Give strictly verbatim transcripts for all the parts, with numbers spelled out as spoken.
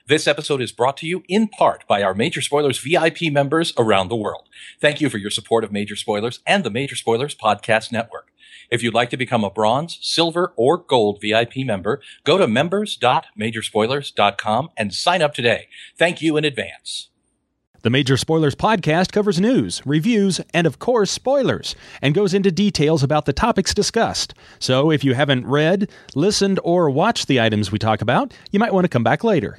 This episode is brought to you in part by our Major Spoilers V I P members around the world. Thank you for your support of Major Spoilers and the Major Spoilers Podcast Network. If you'd like to become a bronze, silver, or gold V I P member, go to members dot major spoilers dot com and sign up today. Thank you in advance. The Major Spoilers Podcast covers news, reviews, and of course spoilers, and goes into details about the topics discussed. So if you haven't read, listened, or watched the items we talk about, you might want to come back later.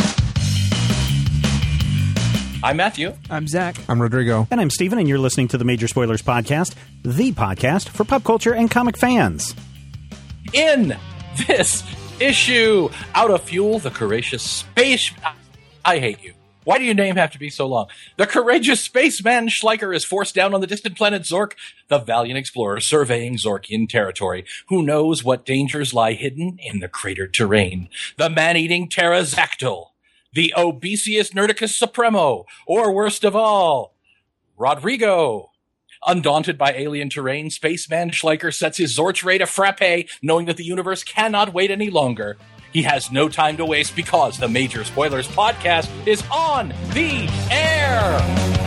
I'm Matthew. I'm Zach. I'm Rodrigo. And I'm Steven, and you're listening to the Major Spoilers Podcast, the podcast for pop culture and comic fans. In this issue, out of fuel, the courageous space... I hate you. Why do your name have to be so long? The courageous spaceman Schleicher is forced down on the distant planet Zork, the valiant explorer surveying Zorkian territory, who knows what dangers lie hidden in the cratered terrain. The man-eating pterodactyl, the Obesius Nerdicus Supremo, or worst of all, Rodrigo. Undaunted by alien terrain, spaceman Schleicher sets his Zorch Ray to frappe, knowing that the universe cannot wait any longer. He has no time to waste because the Major Spoilers Podcast is on the air!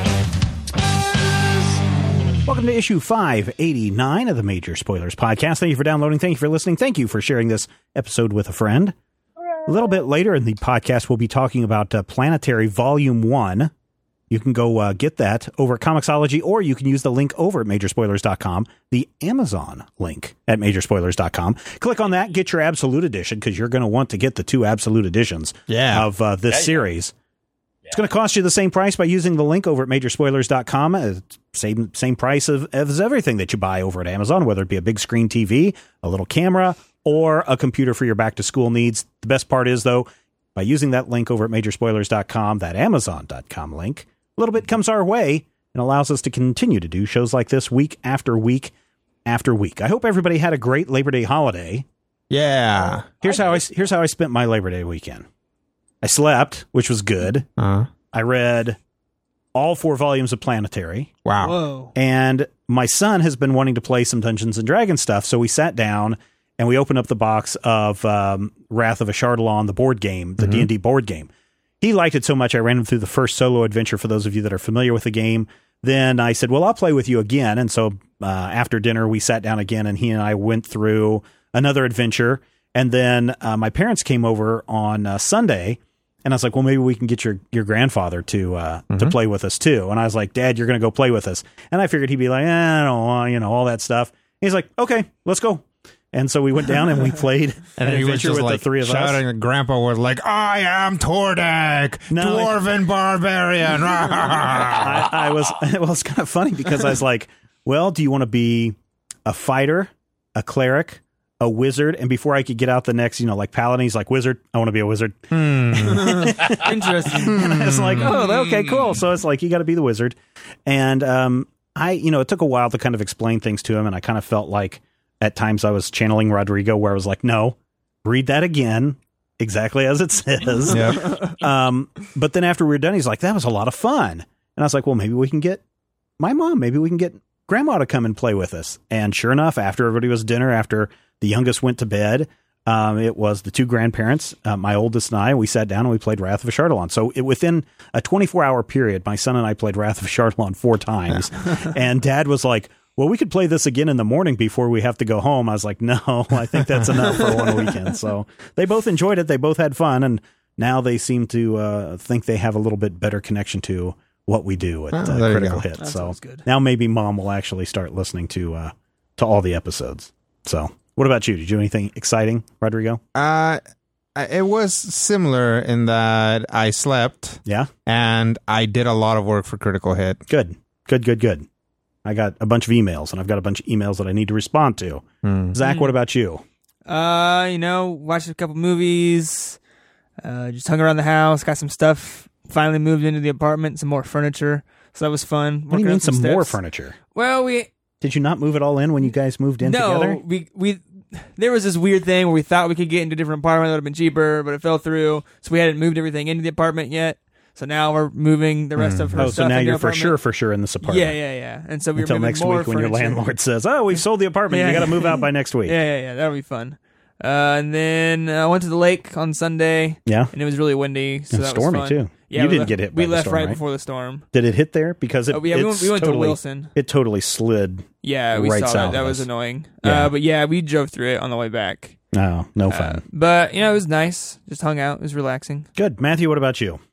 Welcome to issue five eighty-nine of the Major Spoilers Podcast. Thank you for downloading. Thank you for listening. Thank you for sharing this episode with a friend. A little bit later in the podcast, we'll be talking about uh, Planetary Volume one. You can go uh, get that over at Comixology, or you can use the link over at major spoilers dot com, the Amazon link at major spoilers dot com. Click on that, get your Absolute Edition, because you're going to want to get the two Absolute Editions yeah. of uh, this yeah, series. Yeah. It's going to cost you the same price by using the link over at major spoilers dot com. Uh, same same price of, as everything that you buy over at Amazon, whether it be a big screen T V, a little camera, or a computer for your back-to-school needs. The best part is, though, by using that link over at major spoilers dot com, that amazon dot com link, a little bit comes our way and allows us to continue to do shows like this week after week after week. I hope everybody had a great Labor Day holiday. Yeah. Here's how I here's how I spent my Labor Day weekend. I slept, which was good. Uh, I read all four volumes of Planetary. wow. Whoa. And my son has been wanting to play some Dungeons and Dragons stuff, so we sat down and we opened up the box of um, Wrath of Ashardalon, the board game, the mm-hmm. D and D board game. He liked it so much, I ran him through the first solo adventure for those of you that are familiar with the game. Then I said, well, I'll play with you again. And so uh, after dinner, we sat down again, and he and I went through another adventure. And then uh, my parents came over on uh, Sunday, and I was like, well, maybe we can get your, your grandfather to uh, mm-hmm. to play with us, too. And I was like, Dad, you're going to go play with us. And I figured he'd be like, eh, I don't want, you know, all that stuff. He's like, okay, let's go. And so we went down and we played and an he was adventure just with like the three of shouting, us. and Grandpa was like, I am Tordek, No, Dwarven it, Barbarian. I, I was, well, it's kind of funny because I was like, well, do you want to be a fighter, a cleric, a wizard? And before I could get out the next, you know, like paladin, he's like, wizard, I want to be a wizard. Hmm. Interesting. And I was like, oh, okay, cool. So it's like, you got to be the wizard. And um, I, you know, it took a while to kind of explain things to him. And I kind of felt like, at times I was channeling Rodrigo, where I was like, no, read that again, exactly as it says. Yep. Um, but then after we were done, he's like, that was a lot of fun. And I was like, well, maybe we can get my mom, maybe we can get grandma to come and play with us. And sure enough, after everybody was dinner, after the youngest went to bed, um, it was the two grandparents, uh, my oldest and I, we sat down and we played Wrath of Ashardalon. So it, within a twenty-four hour period, my son and I played Wrath of Ashardalon four times. And Dad was like, well, we could play this again in the morning before we have to go home. I was like, no, I think that's enough for one weekend. So they both enjoyed it. They both had fun. And now they seem to uh, think they have a little bit better connection to what we do at oh, uh, Critical Hit. That so good. Now maybe Mom will actually start listening to uh, to all the episodes. So what about you? Did you do anything exciting, Rodrigo? Uh, it was similar in that I slept. Yeah. And I did a lot of work for Critical Hit. Good, good, good, good. I got a bunch of emails, and I've got a bunch of emails that I need to respond to. Hmm. Zach, what about you? Uh, you know, watched a couple movies, uh, just hung around the house, got some stuff, finally moved into the apartment, some more furniture. So that was fun. What do you mean some, some more furniture? Well, we... Did you not move it all in when you guys moved in no, together? No, we, we, there was this weird thing where we thought we could get into a different apartment that would have been cheaper, but it fell through, so we hadn't moved everything into the apartment yet. So now we're moving the rest mm. of her oh, stuff. So now into you're for apartment. sure, for sure in this apartment. Yeah, yeah, yeah. And so we until were moving next more week when furniture. your landlord says, "Oh, we've sold the apartment. yeah. You got to move out by next week." Yeah, yeah, yeah. That'll be fun. Uh, and then I went to the lake on Sunday. Yeah. And it was really windy. So And that stormy, was fun. too. Yeah, You we didn't left, get hit by We the left storm, right, right? before the storm. Did it hit there? Because it, Oh, yeah, we went, it's we went totally, to Wilson. It totally slid. Yeah, we right saw south that. That of was us. annoying. Yeah. Uh, but yeah, we drove through it on the way back. No, no Uh, fun. but, you know, it was nice. Just hung out. It was relaxing. Good. Matthew, what about you?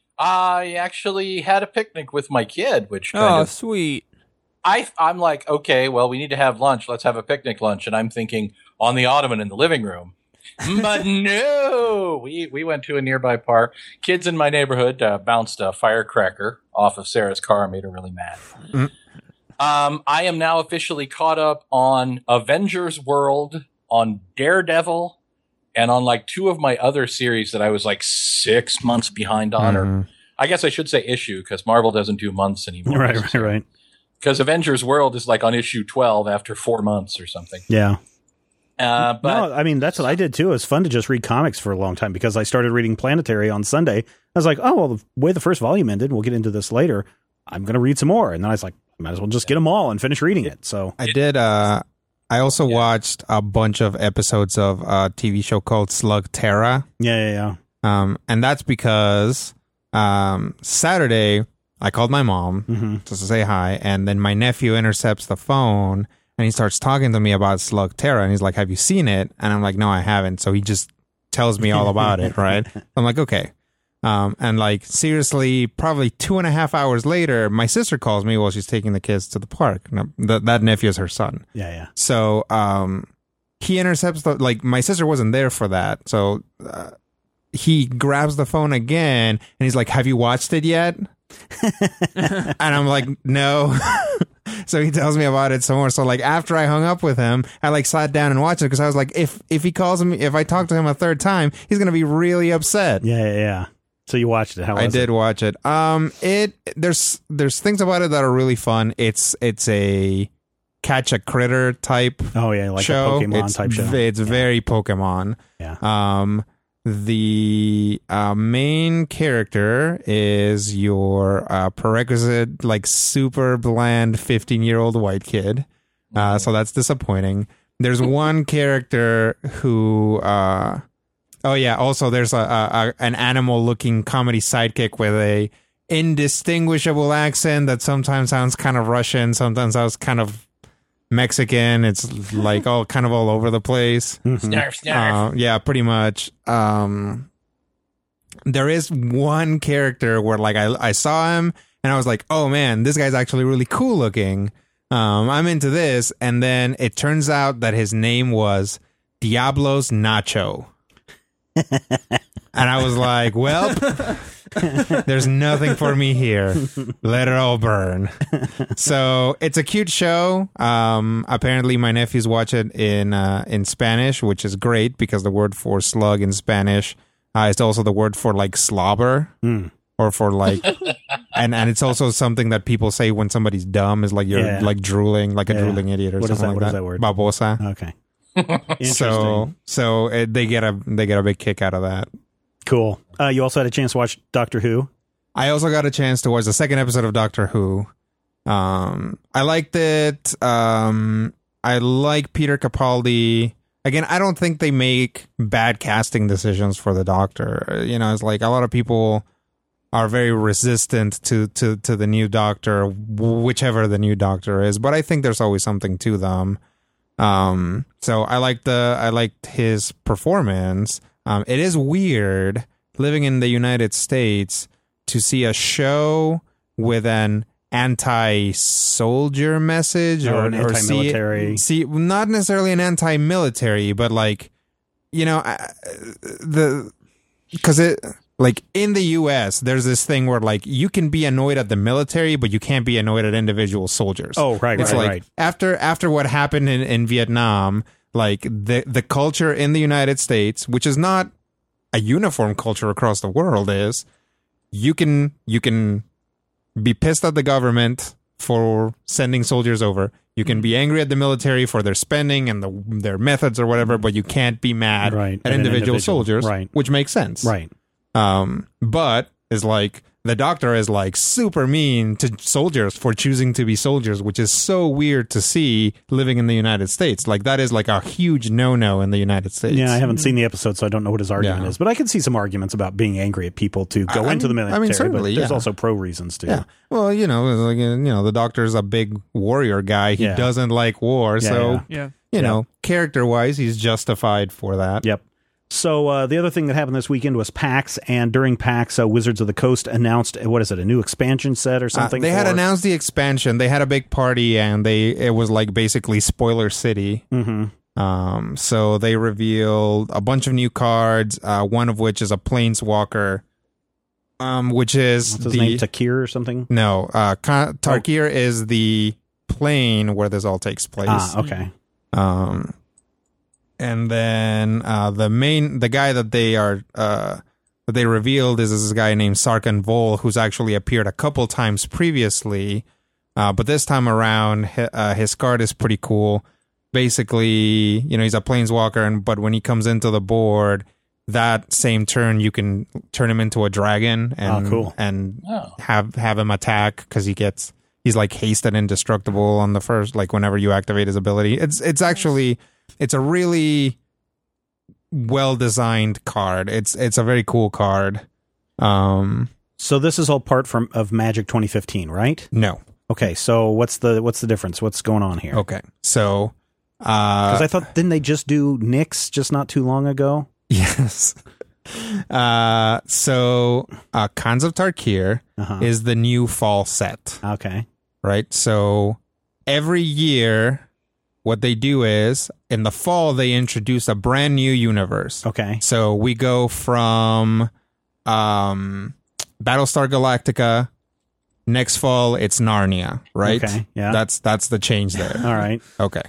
I actually had a picnic with my kid, which kind Oh, of sweet. I I'm like, okay, well, we need to have lunch. Let's have a picnic lunch. And I'm thinking on the ottoman in the living room. But no, we we went to a nearby park. Kids in my neighborhood uh, bounced a firecracker off of Sarah's car and made her really mad. Mm. Um, I am now officially caught up on Avengers World, on Daredevil, and on like two of my other series that I was like six months behind on. Mhm. Or I guess I should say issue, because Marvel doesn't do months anymore. Right, right, right. Because Avengers World is like on issue twelve after four months or something. Yeah. Uh, but no, I mean, that's what I did too. It was fun to just read comics for a long time because I started reading Planetary on Sunday. I was like, oh, well, the way the first volume ended, we'll get into this later. I'm going to read some more. And then I was like, might as well just get them all and finish reading it. So I did. Uh, I also watched a bunch of episodes of a T V show called Slug Terra. yeah, yeah, yeah. Um, and that's because um, Saturday I called my mom Mm-hmm. just to say hi, and then my nephew intercepts the phone and he starts talking to me about Slug Terra, and he's like, "Have you seen it?" And I'm like, "No, I haven't." So he just tells me all about it, right? I'm like, "Okay." Um, and like seriously, probably two and a half hours later, my sister calls me while she's taking the kids to the park. No, th- that nephew is her son. Yeah, yeah. So um, he intercepts the like. My sister wasn't there for that, so uh, he grabs the phone again and he's like, "Have you watched it yet?" And I'm like, "No." So he tells me about it some more. So like after I hung up with him, I like sat down and watched it because I was like, if if he calls me, if I talk to him a third time, he's gonna be really upset. Yeah, yeah, yeah. So you watched it. How was I did it? watch it. Um, it there's there's things about it that are really fun. It's it's a catch a critter type Oh, yeah, like show. a Pokemon it's, type show. v- It's yeah. very Pokemon. Yeah. Um, the uh, main character is your uh, prerequisite, like super bland fifteen year old white kid. Uh, so that's disappointing. There's one character who, uh, oh yeah, also there's a, a, a an animal looking comedy sidekick with a indistinguishable accent that sometimes sounds kind of Russian, sometimes sounds kind of Mexican. It's like all kind of all over the place. snarf, snarf. Uh, yeah, pretty much. Um, there is one character where like I I saw him and I was like, oh man, this guy's actually really cool looking. Um, I'm into this, and then it turns out that his name was Diablos Nacho. And I was like, well, there's nothing for me here. Let it all burn. So it's a cute show. Um, apparently my nephews watch it in uh, in Spanish, which is great because the word for slug in Spanish uh, is also the word for like slobber Mm. or for like, and, and it's also something that people say when somebody's dumb is like you're Yeah. like drooling, like a Yeah. drooling idiot or What is something that- like what is that. that word? Babosa. Okay. Interesting. So so it, they get a they get a big kick out of that. Cool. Uh, you also had a chance to watch Doctor Who. I also got a chance to watch the second episode of Doctor Who. Um, I liked it. Um, I like Peter Capaldi. Again, I don't think they make bad casting decisions for the Doctor. You know, it's like a lot of people are very resistant to, to, to the new Doctor, whichever the new Doctor is. But I think there's always something to them. Um, so I liked the I liked his performance. Um, it is weird living in the United States to see a show with an anti-soldier message Oh, or an or see- anti-military. See, not necessarily an anti-military, but like, you know, I- the because it like in the U S there's this thing where like you can be annoyed at the military, but you can't be annoyed at individual soldiers. Oh, right, It's right, like right. after after what happened in, in Vietnam, like the the culture in the United States, which is not a uniform culture across the world, is you can you can be pissed at the government for sending soldiers over. You can be angry at the military for their spending and the, their methods or whatever, but you can't be mad Right, at at an individual individual. soldiers, Right. which makes sense. Right. Um, but is like the Doctor is like super mean to soldiers for choosing to be soldiers, which is so weird to see living in the United States. Like that is like a huge no-no in the United States. Yeah, I haven't seen the episode, so I don't know what his argument Yeah. is. But I can see some arguments about being angry at people to go I- into the military. I mean, but certainly, there's yeah. also pro reasons too. Yeah. Well, you know, like, you know, the Doctor's a big warrior guy. He Yeah. doesn't like war, Yeah, so yeah. Yeah. you Yeah. know, character-wise, he's justified for that. Yep. So uh, the other thing that happened this weekend was PAX, and during PAX, uh, Wizards of the Coast announced uh, what is it, a new expansion set or Uh, something? they had for- announced the expansion. They had a big party, and they it was like basically Spoiler City. Mhm. Um, so they revealed a bunch of new cards. Uh, one of which is a Planeswalker, um, which is What's his the name, Takir or something? no uh, Ka- Tarkir is the plane where this all takes place. Ah, okay. Um, and then uh, the main the guy that they are uh, that they revealed is this guy named Sarkhan Vol, who's actually appeared a couple times previously, uh, but this time around hi- uh, his card is pretty cool. Basically, you know, he's a planeswalker, and but when he comes into the board, that same turn you can turn him into a dragon and Oh, cool. and Oh. have have him attack because he gets he's like haste and indestructible on the first, like whenever you activate his ability. It's it's actually it's a really well designed card. It's it's a very cool card. Um, So this is all part from of Magic twenty fifteen, right? no, Okay. So what's the what's the difference? What's going on here? okay, so Because uh, I thought didn't they just do Nyx just not too long ago? yes. Uh, so uh, Khans of Tarkir Uh-huh. is the new fall set. Okay. Right? So every year, what they do is in the fall, they introduce a brand new universe. Okay. So we go from um, Battlestar Galactica. Next fall, it's Narnia, right? Okay, yeah. That's that's the change there. All right. Okay.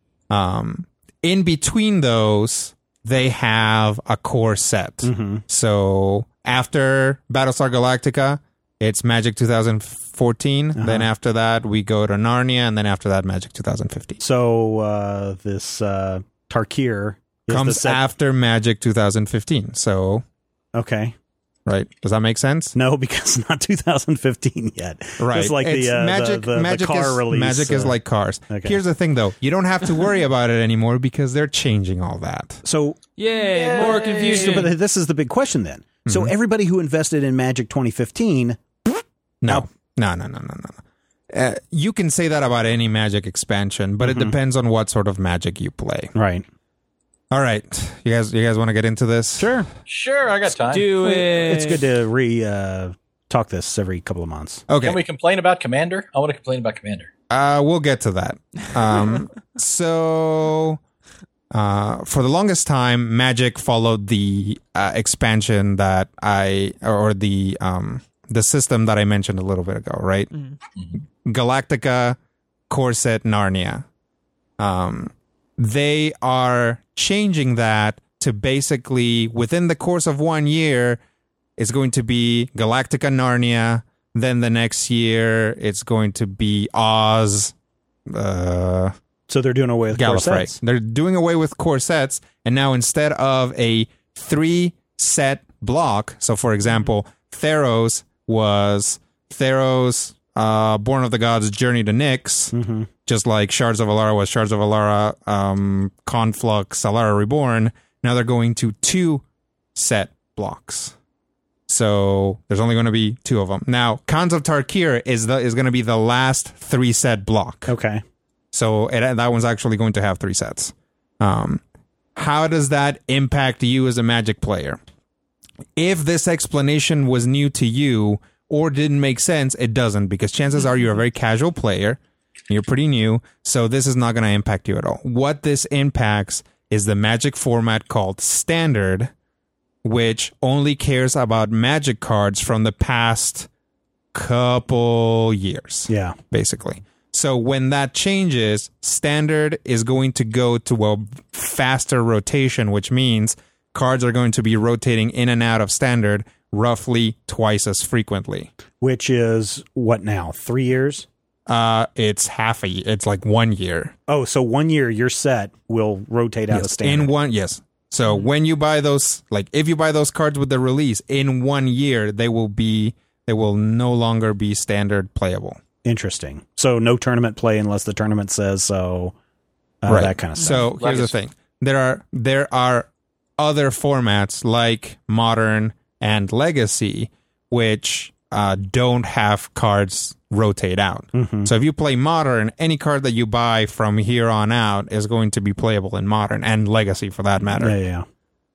Um, in between those, they have a core set. Mm-hmm. So after Battlestar Galactica, it's Magic twenty fourteen. Uh-huh. Then after that, we go to Narnia, and then after that, Magic twenty fifteen. So uh, this uh, Tarkir is the Comes set- after Magic twenty fifteen. So, Okay. right? Does that make sense? No, because not two thousand fifteen yet. Right. Just like It's the, uh, magic, the, the, magic the car is, release. Magic is uh, like cars. okay. Here's the thing, though. You don't have to worry about it anymore because they're changing all that. So, Yay, more so, confusion. but this is the big question then. So Mm-hmm. everybody who invested in Magic twenty fifteen, No, no, no, no, no, no. Uh, you can say that about any Magic expansion, but Mm-hmm. it depends on what sort of Magic you play. right? All right, you guys, you guys want to get into this? Sure. Sure, I got time. Do it. It's good to re uh, talk this every couple of months. Okay. Can we complain about Commander? I want to complain about Commander. Uh, we'll get to that. Um, so, uh, for the longest time, Magic followed the uh, expansion that I, or the um, the system that I mentioned a little bit ago, right? Galactica, core set, Narnia. Um, they are changing that to basically within the course of one year, it's going to be Galactica, Narnia. Then the next year, it's going to be Oz, uh, So they're doing away with core Gallifrey. sets. They're doing away with core sets, and now instead of a three set block, so for example, Theros was Theros, uh, Born of the Gods, Journey to Nyx, Mm-hmm. just like Shards of Alara was Shards of Alara, um, Conflux, Alara Reborn. Now they're going to two set blocks. So there's only going to be two of them. Now, Khans of Tarkir is the is going to be the last three set block. Okay. So it, that one's actually going to have three sets. Um, how does that impact you as a Magic player? If this explanation was new to you or didn't make sense, it doesn't, because chances are you're a very casual player. You're pretty new, so this is not going to impact you at all. What this impacts is the Magic format called Standard, which only cares about Magic cards from the past couple years, Yeah. basically. So when that changes, Standard is going to go to a faster rotation, which means cards are going to be rotating in and out of Standard roughly twice as frequently. Which is what now? Three years? Uh, it's half a year. It's like one year. Oh, so one year your set will rotate out of Yes, standard. in one, yes. So when you buy those, like if you buy those cards with the release, in one year, they will be it will no longer be standard playable. Interesting. So no tournament play unless the tournament says so. Uh, right. That kind of stuff. So here's the thing: there are there are other formats like Modern and Legacy, which uh, don't have cards rotate out. Mm-hmm. So if you play Modern, any card that you buy from here on out is going to be playable in Modern and Legacy for that matter. Yeah, yeah.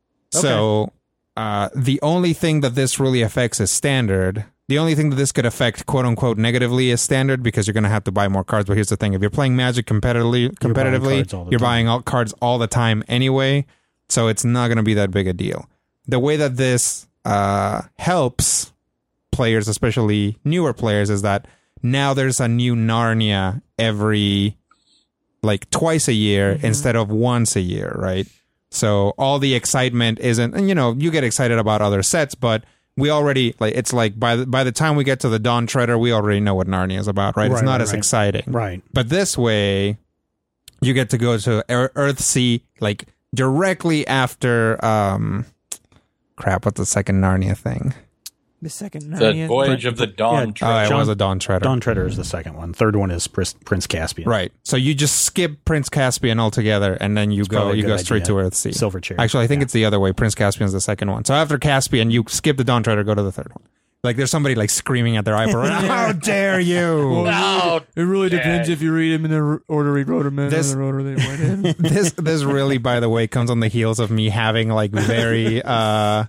So uh, the only thing that this really affects is Standard. The only thing that this could affect, quote unquote, negatively is Standard because you're going to have to buy more cards. But here's the thing: if you're playing Magic competitively, competitively, you're buying, you're buying all cards all the time anyway. So it's not going to be that big a deal. The way that this uh, helps players, especially newer players, is that now there's a new Narnia every like twice a year mm-hmm. instead of once a year, right? So all the excitement isn't, and you know, you get excited about other sets, but we already like it's like by the by the time we get to the Dawn Treader, we already know what Narnia is about, right? right it's not right, as right. exciting, right? But this way, you get to go to Earthsea like directly after. Um, crap, what's the second Narnia thing? The second The Narnia. Voyage of the Dawn Yeah, Treader. Oh, it John- was a Dawn Treader. Dawn Treader is the second one. Third one is Prince, Prince Caspian. Right. So you just skip Prince Caspian altogether, and then you It's go probably a you good go straight idea. to Earthsea. Silver Chair. Actually, I think Yeah. it's the other way. Prince Caspian's the second one. So after Caspian, you skip the Dawn Treader, go to the third one. Like there's somebody like screaming at their iPad. How dare you? No, It really depends Dad. if you read them in the order we wrote them in This- or the order they went in. this this really, by the way, comes on the heels of me having like very uh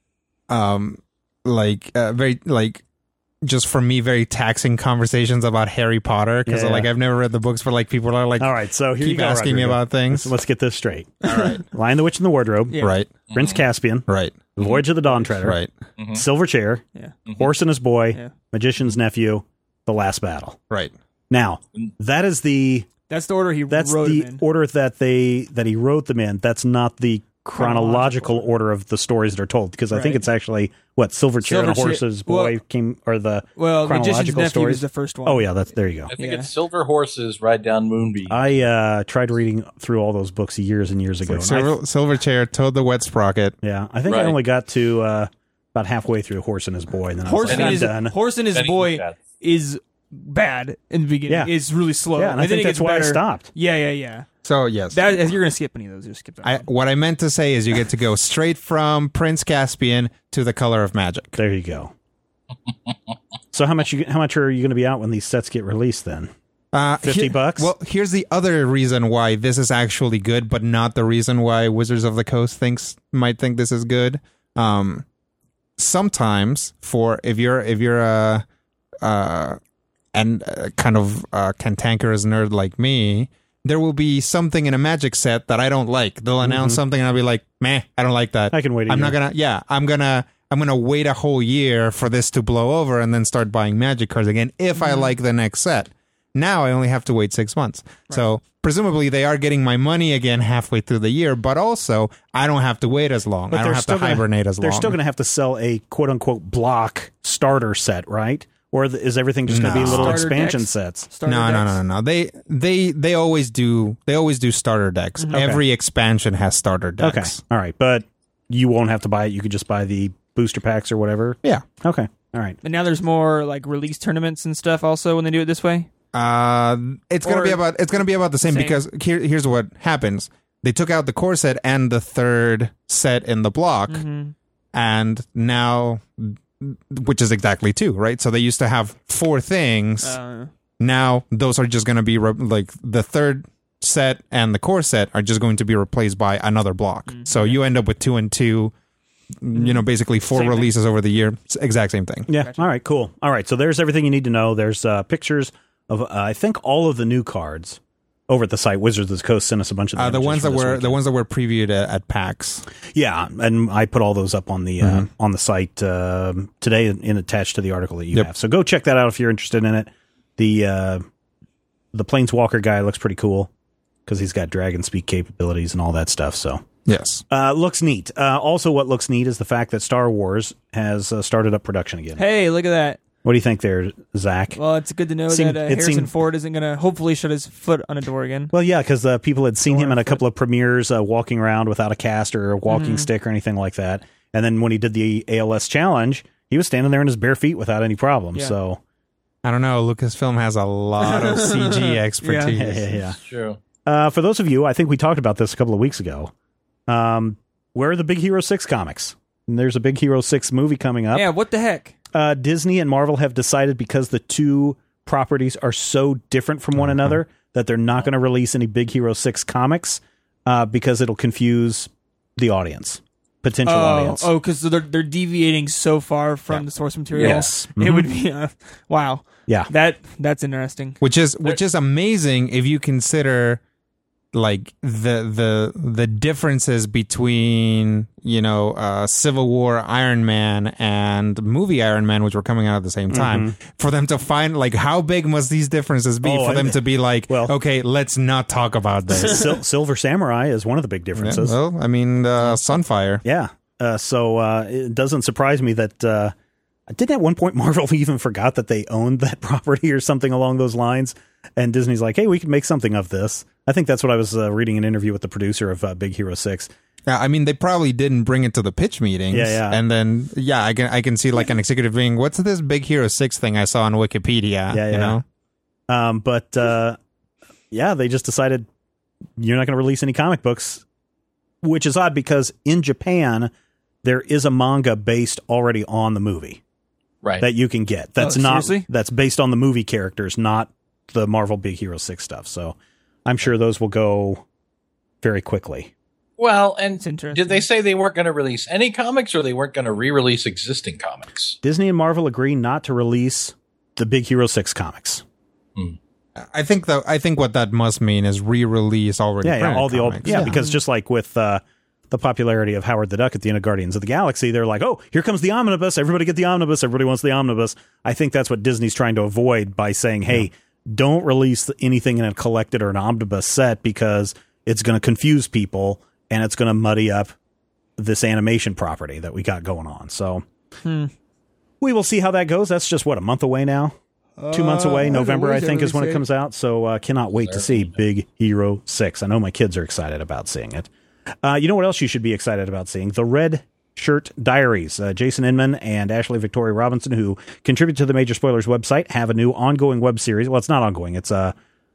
um like uh, very like just for me very taxing conversations about Harry Potter because Yeah. like I've never read the books, but like people are like All right, so here keep you go, asking me Rodrigo. about things. Let's, let's get this straight. All right. Lion the Witch in the Wardrobe, Yeah. Right, Prince Caspian, right, The Voyage of the Dawn Treader, right, Silver Chair, Yeah. Horse and His Boy, Yeah. Magician's Nephew, The Last Battle. right. Now, that is the That's the order he that's wrote the them in. order that they that he wrote them in. That's not the chronological Chronological. order of the stories that are told because I think Right. it's actually what Silver Chair Silver and Chair- Horse's Boy well- came or the Well, Magician's chronological Nephew stories. is the first one. Oh yeah, that's there you go. I think Yeah. it's Silver Horses Ride Down Moonbeam. I uh, tried reading through all those books years and years ago. Like and I- Silver, Silver Chair, Toad the Wet Sprocket. yeah, I think I Right. only got to uh, about halfway through Horse and His Boy, and then Horse I was and like, his I'm done. Horse and his Then he boy was bad. is bad in the beginning. Yeah. It's really slow. Yeah, and I then think it that's gets why I better. stopped. Yeah, yeah, yeah. So yes, That if you're gonna skip any of those, just skip that. I, one. what I meant to say is you get to go straight from Prince Caspian to The Color of Magic. There you go. So how much you how much are you going to be out when these sets get released then? Uh, fifty here- bucks? Well, here's the other reason why this is actually good, but not the reason why Wizards of the Coast thinks might think this is good. Um, sometimes for if you're if you're a uh, and uh, kind of uh, cantankerous nerd like me, there will be something in a Magic set that I don't like. They'll announce something, and I'll be like, "Meh, I don't like that." Mm-hmm. I can wait a I'm not year. gonna. Yeah, I'm gonna. I'm gonna wait a whole year for this to blow over, and then start buying Magic cards again if Mm-hmm. I like the next set. Now I only have to wait six months. So presumably they are getting my money again halfway through the year, but also I don't have to wait as long. I don't they're have to still gonna- hibernate as long. They're still going to have to sell a quote unquote block starter set, right? Or th- is everything just going to No. be little Starter expansion decks? sets? Starter no, no, decks. no, no, no. They they they always do. They always do starter decks. Every expansion has starter Okay, decks. all right, but you won't have to buy it. You could just buy the booster packs or whatever. Yeah. Okay, all right. And now there's more like release tournaments and stuff also when they do it this way. Uh, it's gonna Or- be about it's gonna be about the same, Same. because here here's what happens. They took out the core set and the third set in the block, Mm-hmm. and now, which is exactly two, right? So they used to have four things. Uh, Now those are just gonna be re- like the third set and the core set are just going to be replaced by another block. Mm-hmm. So you end up with two and two. You know, basically four Same thing. releases over the year. It's the exact same thing. Yeah. Gotcha. All right. Cool. All right. So there's everything you need to know. There's uh, pictures of uh, I think all of the new cards over at the site. Wizards of the Coast sent us a bunch of Uh, the images ones for that this were the weekend. ones that were previewed at, at PAX. Yeah, and I put all those up on the uh, on the site um, today and, and attached to the article that you Yep. have. So go check that out if you're interested in it. The uh, the Planeswalker guy looks pretty cool because he's got dragon speak capabilities and all that stuff. So Yes. uh, looks neat. Uh, also, what looks neat is the fact that Star Wars has uh, started up production again. hey, look at that. What do you think there, Zach? Well, it's good to know Seemed- that uh, it Harrison seemed- Ford isn't going to hopefully shut his foot on a door again. Well, yeah, because uh, people had seen Door him in a foot. couple of premieres uh, walking around without a cast or a walking Mm-hmm. stick or anything like that. And then when he did the A L S challenge, he was standing there in his bare feet without any problem. Yeah. So I don't know. Lucasfilm has a lot of C G expertise. yeah, yeah, yeah. It's true. Uh, for those of you, I think we talked about this a couple of weeks ago. Um, where are the Big Hero six comics? And there's a Big Hero six movie coming up. Yeah, what the heck? Uh, Disney and Marvel have decided, because the two properties are so different from one Uh-huh. another, that they're not going to release any Big Hero six comics uh, because it'll confuse the audience, potential Oh, audience. oh, because they're they're deviating so far from the source material. Yes. It would be uh, wow. Yeah. That that's interesting. Which is which is amazing if you consider like the the the differences between, you know, uh, Civil War Iron Man and movie Iron Man, which were coming out at the same time. For them to find like how big must these differences be Oh, for them I- to be like, well- okay, let's not talk about this. Sil- Silver Samurai is one of the big Yeah, differences. well, I mean, uh, Sunfire. Yeah. Uh, so uh, it doesn't surprise me that uh, didn't at one point Marvel even forgot that they owned that property or something along those lines. And Disney's like, hey, we can make something of this. I think that's what I was uh, reading an interview with the producer of uh, Big Hero six. Yeah, I mean, they probably didn't bring it to the pitch meetings. Yeah, yeah. And then, yeah, I can I can see like an executive being, what's this Big Hero six thing I saw on Wikipedia? Yeah, You yeah. know? Um, but uh, yeah, they just decided you're not going to release any comic books, which is odd because in Japan, there is a manga based already on the movie Right. that you can get. That's Oh, not, seriously? that's based on the movie characters, not the Marvel Big Hero six stuff. So I'm sure those will go very quickly. Well, and It's interesting. did they say they weren't going to release any comics, or they weren't going to re-release existing comics? Disney and Marvel agree not to release the Big Hero six comics. I think though I think what that must mean is re-release already. Yeah, yeah, printed all the old, comics. yeah, because just like with uh, the popularity of Howard the Duck at the end of Guardians of the Galaxy, they're like, oh, here comes the omnibus. Everybody get the omnibus. Everybody wants the omnibus. I think that's what Disney's trying to avoid by saying, hey, don't release anything in a collected or an omnibus set because it's going to confuse people and it's going to muddy up this animation property that we got going on. So Hmm. we will see how that goes. That's just, what, a month away now? Two months away. Uh, November, what I is it think, is when it release comes out. So uh, cannot wait to see Big Hero six. I know my kids are excited about seeing it. Uh, you know what else you should be excited about seeing? The Red Shirt Diaries. Uh, Jason Inman and Ashley Victoria Robinson, who contribute to the Major Spoilers website, have a new ongoing web series. Well, it's not ongoing. It's uh,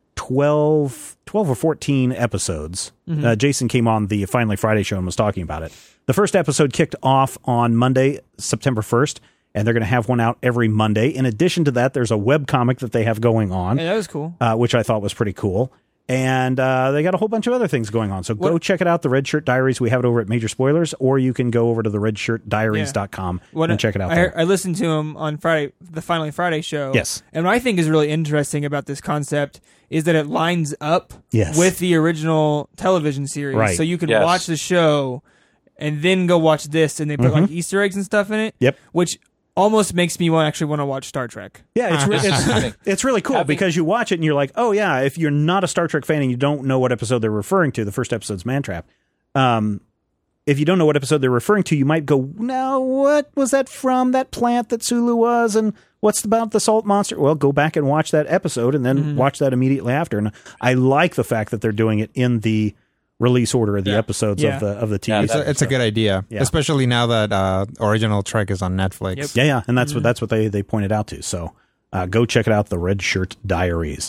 twelve, twelve or fourteen episodes. Uh, Jason came on the Finally Friday show and was talking about it. The first episode kicked off on Monday, September first. And they're going to have one out every Monday. In addition to that, there's a webcomic that they have going on, Yeah, that was cool. uh, which I thought was pretty cool. And uh, they got a whole bunch of other things going on. So go What- check it out, the Red Shirt Diaries. We have it over at Major Spoilers, or you can go over to the red shirt diaries dot com What and check it out I, there. I listened to him on Friday, the Finally Friday show. Yes. And what I think is really interesting about this concept is that it lines up Yes. with the original television series. Right. So you can Yes. watch the show and then go watch this, and they put like Easter eggs and stuff in it. Yep. Which almost makes me want actually want to watch Star Trek. Yeah, it's re- it's, it's really cool Having- because you watch it and you're like, oh yeah, if you're not a Star Trek fan and you don't know what episode they're referring to, the first episode's Mantrap. Um, if you don't know what episode they're referring to, you might go, now what was that from? That plant that Sulu was, and what's about the salt monster? Well, go back and watch that episode and then watch that immediately after. And I like the fact that they're doing it in the release order of the Yeah. episods Yeah. of the of the T V. Yeah, It's a, it's a good idea, Yeah. especially now that uh, original Trek is on Netflix. Yep. Yeah, yeah, and that's what that's what they they pointed out to. So uh, go check it out, the Red Shirt Diaries.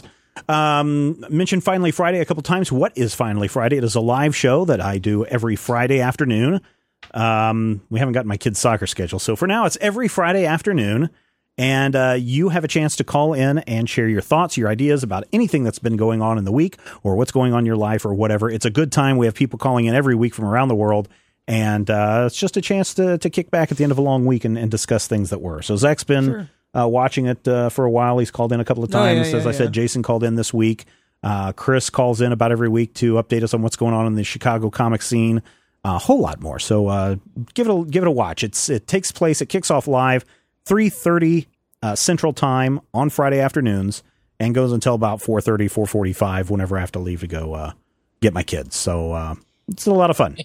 Um, mentioned Finally Friday a couple times. What is Finally Friday? It is a live show that I do every Friday afternoon. Um, we haven't gotten my kids' soccer schedule, so for now it's every Friday afternoon. And uh, you have a chance to call in and share your thoughts, your ideas about anything that's been going on in the week or what's going on in your life or whatever. It's a good time. We have people calling in every week from around the world. And uh, it's just a chance to to kick back at the end of a long week and, and discuss things that were. So Zach's been Sure. uh, watching it uh, for a while. He's called in a couple of Oh, yeah, times. yeah, As I yeah. said, Jason called in this week. Uh, Chris calls in about every week to update us on what's going on in the Chicago comic scene. A whole lot more. So uh, give it a, give it a watch. It's it takes place. It kicks off live three thirty uh, Central Time on Friday afternoons and goes until about four thirty, four forty-five. Whenever I have to leave to go uh, get my kids. So uh, it's a lot of fun.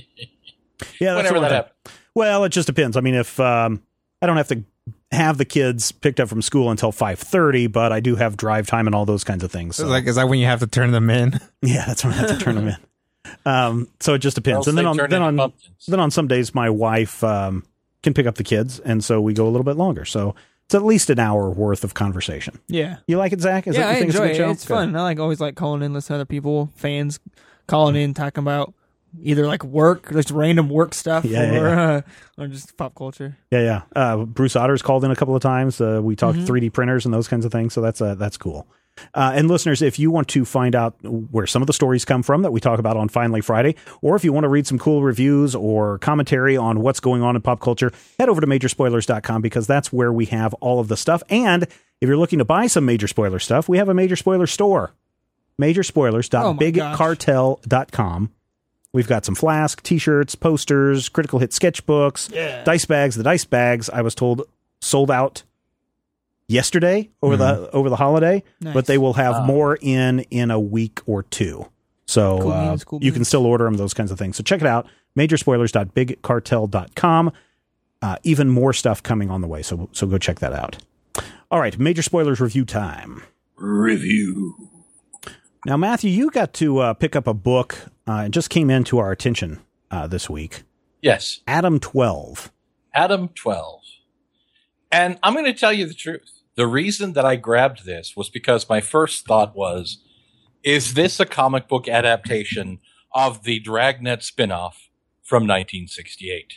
Yeah, that's Whenever the one that thing. happens. Well, it just depends. I mean, if um, I don't have to have the kids picked up from school until five thirty, but I do have drive time and all those kinds of things. So. It's like, is that when you have to turn them in? Yeah, that's when I have to turn them in. Um, so it just depends. Else And then they on turn then into on pumpkins. then on some days, my wife um, can pick up the kids, and so we go a little bit longer. So it's at least an hour worth of conversation. Yeah. You like it, Zach? Is yeah, that, you I think enjoy it's a good it. show? It's Good. fun. I like always like calling in, listening to other people, fans calling in, talking about either like work, just random work stuff, Yeah, or, yeah, yeah. Uh, or just pop culture. Yeah, yeah. Uh, Bruce Otter's called in a couple of times. Uh, we talked Mhm. three D printers and those kinds of things. So that's uh, that's cool. Uh, and listeners, if you want to find out where some of the stories come from that we talk about on Finally Friday, or if you want to read some cool reviews or commentary on what's going on in pop culture, head over to major spoilers dot com because that's where we have all of the stuff. And if you're looking to buy some Major Spoiler stuff, we have a Major Spoiler store. major spoilers dot big cartel dot com. We've got some Flask, t-shirts, posters, Critical Hit sketchbooks, Yeah. dice bags. The dice bags, I was told, sold out yesterday over the over the holiday, Nice. but they will have Wow. more in in a week or two. So Cool uh, beans, cool you can beans. still order them, those kinds of things. So check it out, major spoilers dot big cartel dot com. Uh, even more stuff coming on the way, so so go check that out. All right, Major Spoilers review time. Review. Now, Matthew, you got to uh, pick up a book. Uh, it just came into our attention uh, this week. Yes, Adam twelve. Adam twelve. And I'm going to tell you the truth. The reason that I grabbed this was because my first thought was, is this a comic book adaptation of the Dragnet spinoff from nineteen sixty-eight?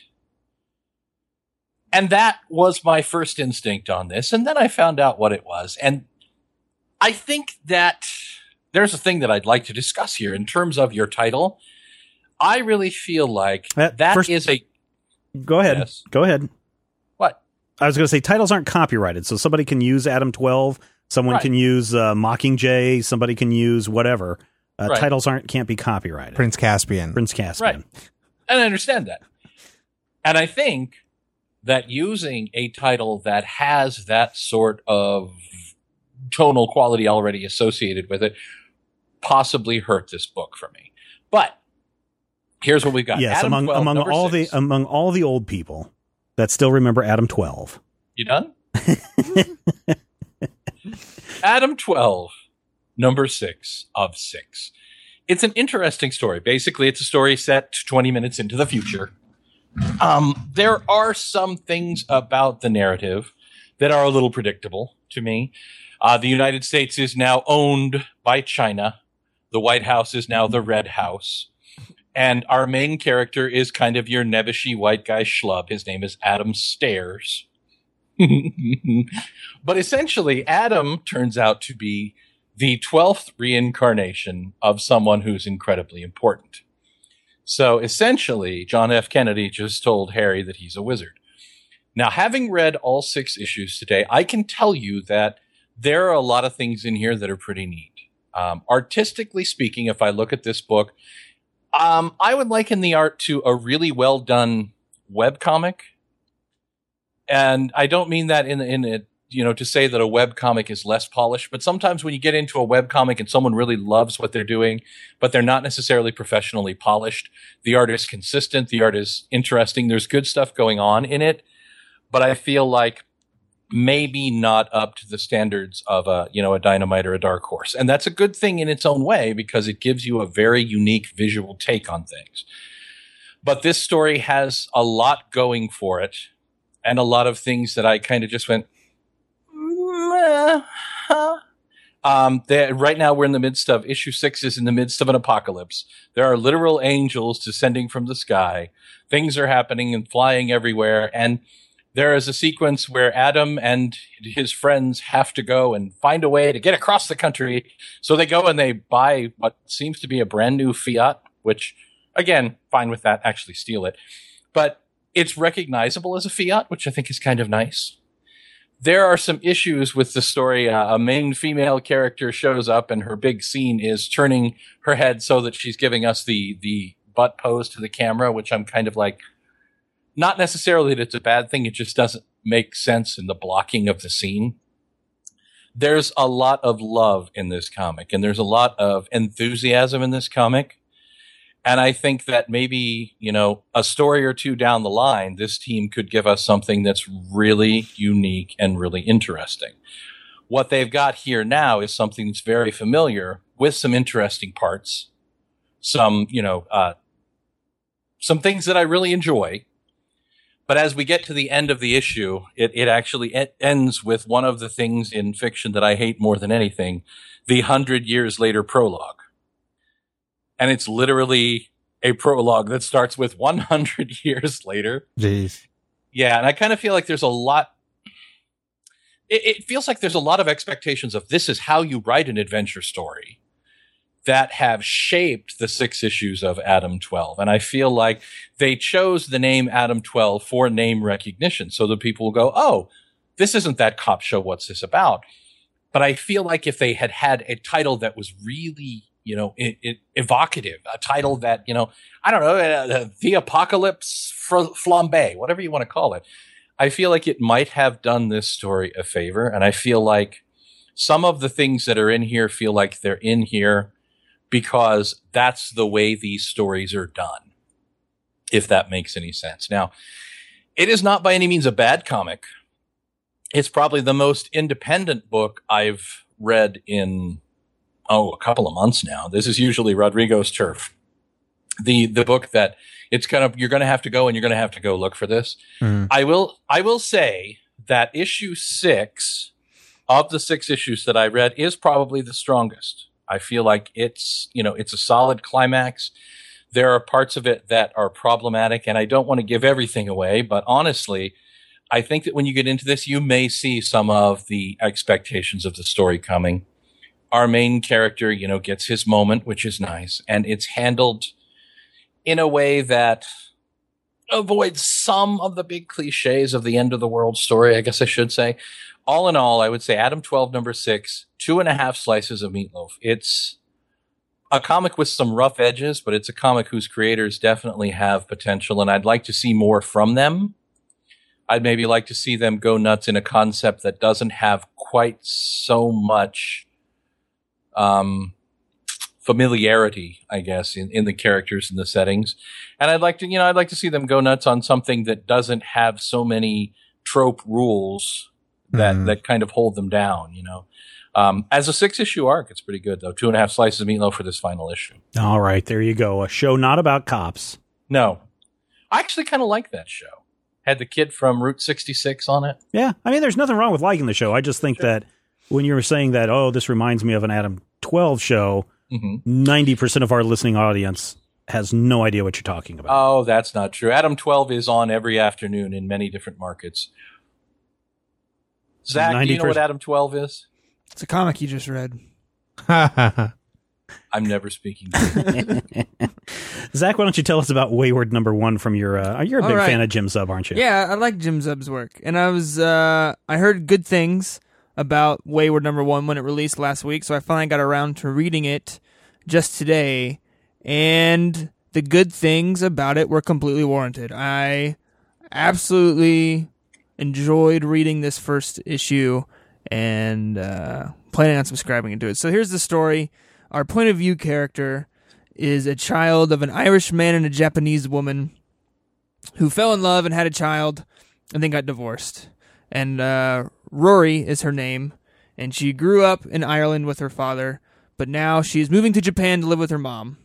And that was my first instinct on this. And then I found out what it was. And I think that there's a thing that I'd like to discuss here in terms of your title. I really feel like Uh, that first- is a... Go ahead. Yes. Go ahead. What? I was going to say titles aren't copyrighted, so somebody can use Adam twelve, someone Right. can use uh, Mockingjay, somebody can use whatever. Uh, Right. Titles aren't can't be copyrighted. Prince Caspian. Prince Caspian. Right. And I understand that. And I think that using a title that has that sort of tonal quality already associated with it possibly hurt this book for me. But here's what we've got. Yes, Adam among twelve, among number all six. the among all the old people that still remember Adam twelve. You done? Adam twelve, number six of six. It's an interesting story. Basically, it's a story set twenty minutes into the future. Um, there are some things about the narrative that are a little predictable to me. Uh, the United States is now owned by China. The White House is now the Red House. And our main character is kind of your nebbishy white guy schlub. His name is Adam Stairs. But essentially, Adam turns out to be the twelfth reincarnation of someone who's incredibly important. So essentially, John F. Kennedy just told Harry that he's a wizard. Now, having read all six issues today, I can tell you that there are a lot of things in here that are pretty neat. Um, artistically speaking, if I look at this book, um, I would liken the art to a really well done webcomic. And I don't mean that in in it, you know, to say that a webcomic is less polished, but sometimes when you get into a webcomic and someone really loves what they're doing, but they're not necessarily professionally polished, the art is consistent, the art is interesting, there's good stuff going on in it, but I feel like maybe not up to the standards of a, you know, a Dynamite or a Dark Horse. And that's a good thing in its own way because it gives you a very unique visual take on things. But this story has a lot going for it and a lot of things that I kind of just went, mm, eh, huh. Um, they, right now we're in the midst of issue six is in the midst of an apocalypse. There are literal angels descending from the sky. Things are happening and flying everywhere. And there is a sequence where Adam and his friends have to go and find a way to get across the country. So they go and they buy what seems to be a brand new Fiat, which, again, fine with that, actually steal it. But it's recognizable as a Fiat, which I think is kind of nice. There are some issues with the story. Uh, a main female character shows up and her big scene is turning her head so that she's giving us the, the butt pose to the camera, which I'm kind of like, not necessarily that it's a bad thing. It just doesn't make sense in the blocking of the scene. There's a lot of love in this comic, and there's a lot of enthusiasm in this comic. And I think that maybe, you know, a story or two down the line, this team could give us something that's really unique and really interesting. What they've got here now is something that's very familiar with some interesting parts, some, you know, uh, some things that I really enjoy. But as we get to the end of the issue, it, it actually e- ends with one of the things in fiction that I hate more than anything, the hundred years later prologue. And it's literally a prologue that starts with one hundred years later. Jeez. Yeah, and I kind of feel like there's a lot... It, it feels like there's a lot of expectations of this is how you write an adventure story that have shaped the six issues of Adam twelve. And I feel like they chose the name Adam twelve for name recognition so that people will go, oh, this isn't that cop show. What's this about? But I feel like if they had had a title that was really, you know, it, it, evocative, a title that, you know, I don't know, uh, The Apocalypse Flambe, whatever you want to call it, I feel like it might have done this story a favor. And I feel like some of the things that are in here feel like they're in here because that's the way these stories are done, if that makes any sense. Now, it is not by any means a bad comic. It's probably the most independent book I've read in, oh, a couple of months now. This is usually Rodrigo's turf. The the book that it's kind of, you're going to have to go and you're going to have to go look for this. Mm. I will I will say that issue six of the six issues that I read is probably the strongest. I feel like it's, you know, it's a solid climax. There are parts of it that are problematic, and I don't want to give everything away, but honestly, I think that when you get into this, you may see some of the expectations of the story coming. Our main character, you know, gets his moment, which is nice, and it's handled in a way that avoids some of the big cliches of the end of the world story, I guess I should say. All in all, I would say Adam twelve, number six, two and a half slices of meatloaf. It's a comic with some rough edges, but it's a comic whose creators definitely have potential, and I'd like to see more from them. I'd maybe like to see them go nuts in a concept that doesn't have quite so much um, familiarity, I guess, in, in the characters and the settings. And I'd like to, you know, I'd like to see them go nuts on something that doesn't have so many trope rules that, mm-hmm. that kind of hold them down, you know. Um, as a six-issue arc, it's pretty good, though. Two and a half slices of meatloaf for this final issue. All right, there you go. A show not about cops. No. I actually kind of like that show. Had the kid from Route sixty-six on it. Yeah, I mean, there's nothing wrong with liking the show. I just think sure. that when you were saying that, oh, this reminds me of an Adam twelve show, mm-hmm. ninety percent of our listening audience has no idea what you're talking about. Oh, that's not true. Adam twelve is on every afternoon in many different markets. Zach, do you know what Adam twelve is? It's a comic you just read. I'm never speaking to you. Zach, why don't you tell us about Wayward number one from your, uh, you're a big right. fan of Jim Zub, aren't you? Yeah, I like Jim Zub's work. And I was, uh, I heard good things about Wayward number one when it released last week, so I finally got around to reading it just today. And the good things about it were completely warranted. I absolutely enjoyed reading this first issue and uh, planning on subscribing into it. So here's the story. Our point of view character is a child of an Irish man and a Japanese woman who fell in love and had a child and then got divorced. And uh, Rory is her name, and she grew up in Ireland with her father, but now she's moving to Japan to live with her mom.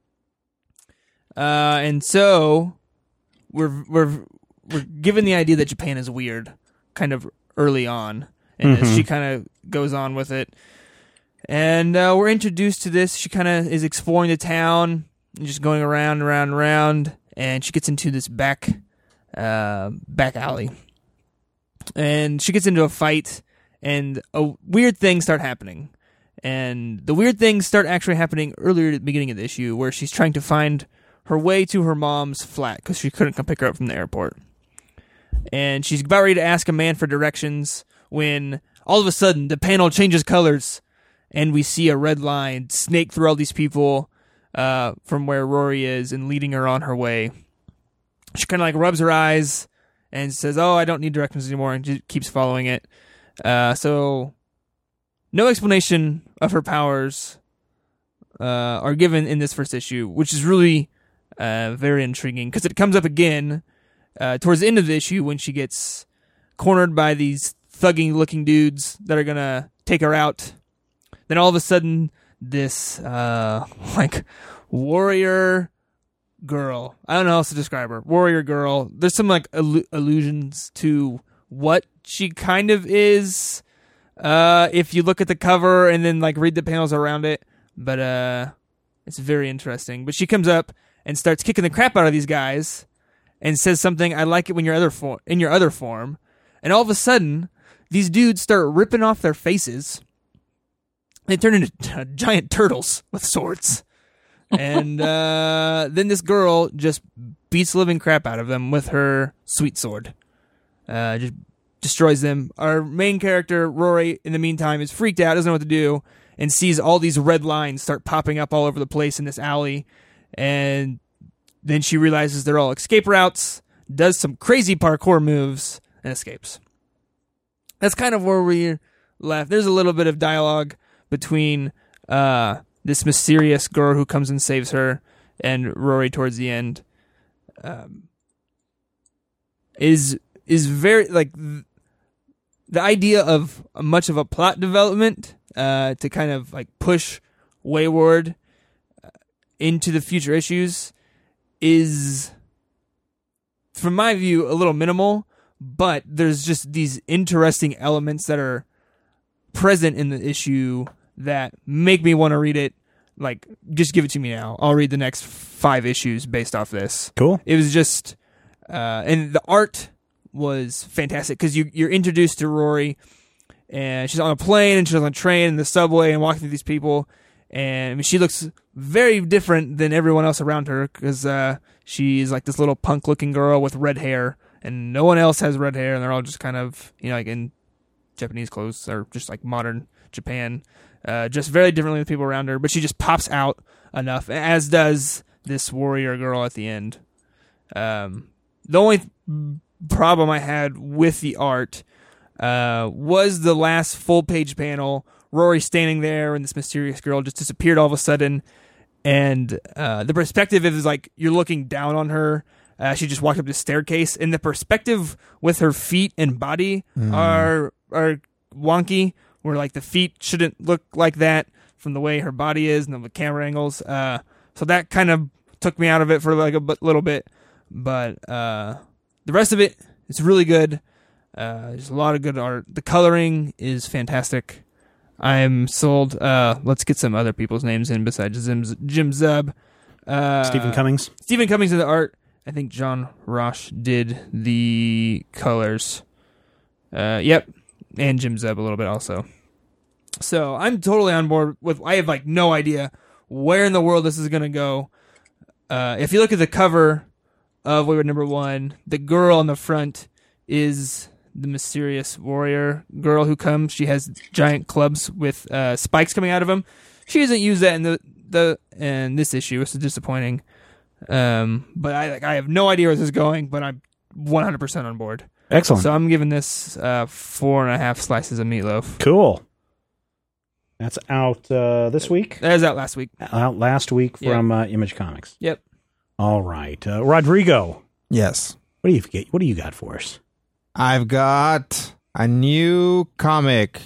Uh, and so we're we're we're given the idea that Japan is weird, kind of early on, and mm-hmm. she kind of goes on with it. And uh, we're introduced to this. She kind of is exploring the town, and just going around, around, around, and she gets into this back, uh, back alley. And she gets into a fight, and a weird things start happening. And the weird things start actually happening earlier at the beginning of the issue, where she's trying to find her way to her mom's flat because she couldn't come pick her up from the airport. And she's about ready to ask a man for directions when all of a sudden the panel changes colors. And we see a red line snake through all these people uh, from where Rory is and leading her on her way. She kind of like rubs her eyes and says, oh, I don't need directions anymore, and just keeps following it. Uh, so no explanation of her powers uh, are given in this first issue, which is really uh, very intriguing because it comes up again uh, towards the end of the issue when she gets cornered by these thugging-looking dudes that are going to take her out. Then all of a sudden, this uh, like warrior girl. I don't know how else to describe her. Warrior girl. There's some like allu- allusions to what she kind of is uh, if you look at the cover and then like read the panels around it. But uh, it's very interesting. But she comes up and starts kicking the crap out of these guys and says something, I like it when you're other for- in your other form. And all of a sudden, these dudes start ripping off their faces. They turn into t- giant turtles with swords. And uh, then this girl just beats the living crap out of them with her sweet sword. Uh, just destroys them. Our main character, Rory, in the meantime, is freaked out, doesn't know what to do, and sees all these red lines start popping up all over the place in this alley. And then she realizes they're all escape routes, does some crazy parkour moves, and escapes. That's kind of where we're left. There's a little bit of dialogue between uh, this mysterious girl who comes and saves her and Rory towards the end. Um, is is very like th- the idea of much of a plot development uh, to kind of like push Wayward uh, into the future issues is, from my view, a little minimal. But there's just these interesting elements that are present in the issue that make me want to read it. Like, just give it to me now. I'll read the next five issues based off this. Cool. It was just, uh, and the art was fantastic because you, you're introduced to Rory, and she's on a plane, and she's on a train, in the subway, and walking through these people, and I mean, she looks very different than everyone else around her because uh, she's like this little punk-looking girl with red hair. And no one else has red hair, and they're all just kind of, you know, like in Japanese clothes or just like modern Japan, uh, just very differently than people around her. But she just pops out enough, as does this warrior girl at the end. Um, the only problem I had with the art uh, was the last full page panel. Rory standing there, and this mysterious girl just disappeared all of a sudden. And uh, the perspective is like you're looking down on her. Uh, she just walked up the staircase, and the perspective with her feet and body mm. are are wonky. Where like the feet shouldn't look like that from the way her body is and the camera angles. Uh, so that kind of took me out of it for like a b- little bit. But uh, the rest of it is really good. Uh, there's a lot of good art. The coloring is fantastic. I'm sold. Uh, let's get some other people's names in besides Jim, Jim Zub. Uh, Stephen Cummings. Stephen Cummings in the art. I think John Roche did the colors. Uh, yep. And Jim Zub a little bit also. So I'm totally on board with, I have like no idea where in the world this is going to go. Uh, if you look at the cover of Wayward number one, the girl on the front is the mysterious warrior girl who comes. She has giant clubs with uh, spikes coming out of them. She doesn't use that in the, the in this issue, which is disappointing. Um, but I like I have no idea where this is going, but I'm one hundred percent on board. Excellent. So I'm giving this uh, four and a half slices of meatloaf. Cool. That's out uh, this week? That was out last week. Out last week from Yep. uh, Image Comics. Yep. All right. Uh, Rodrigo, Yes. what do you get? What do you got for us? I've got a new comic.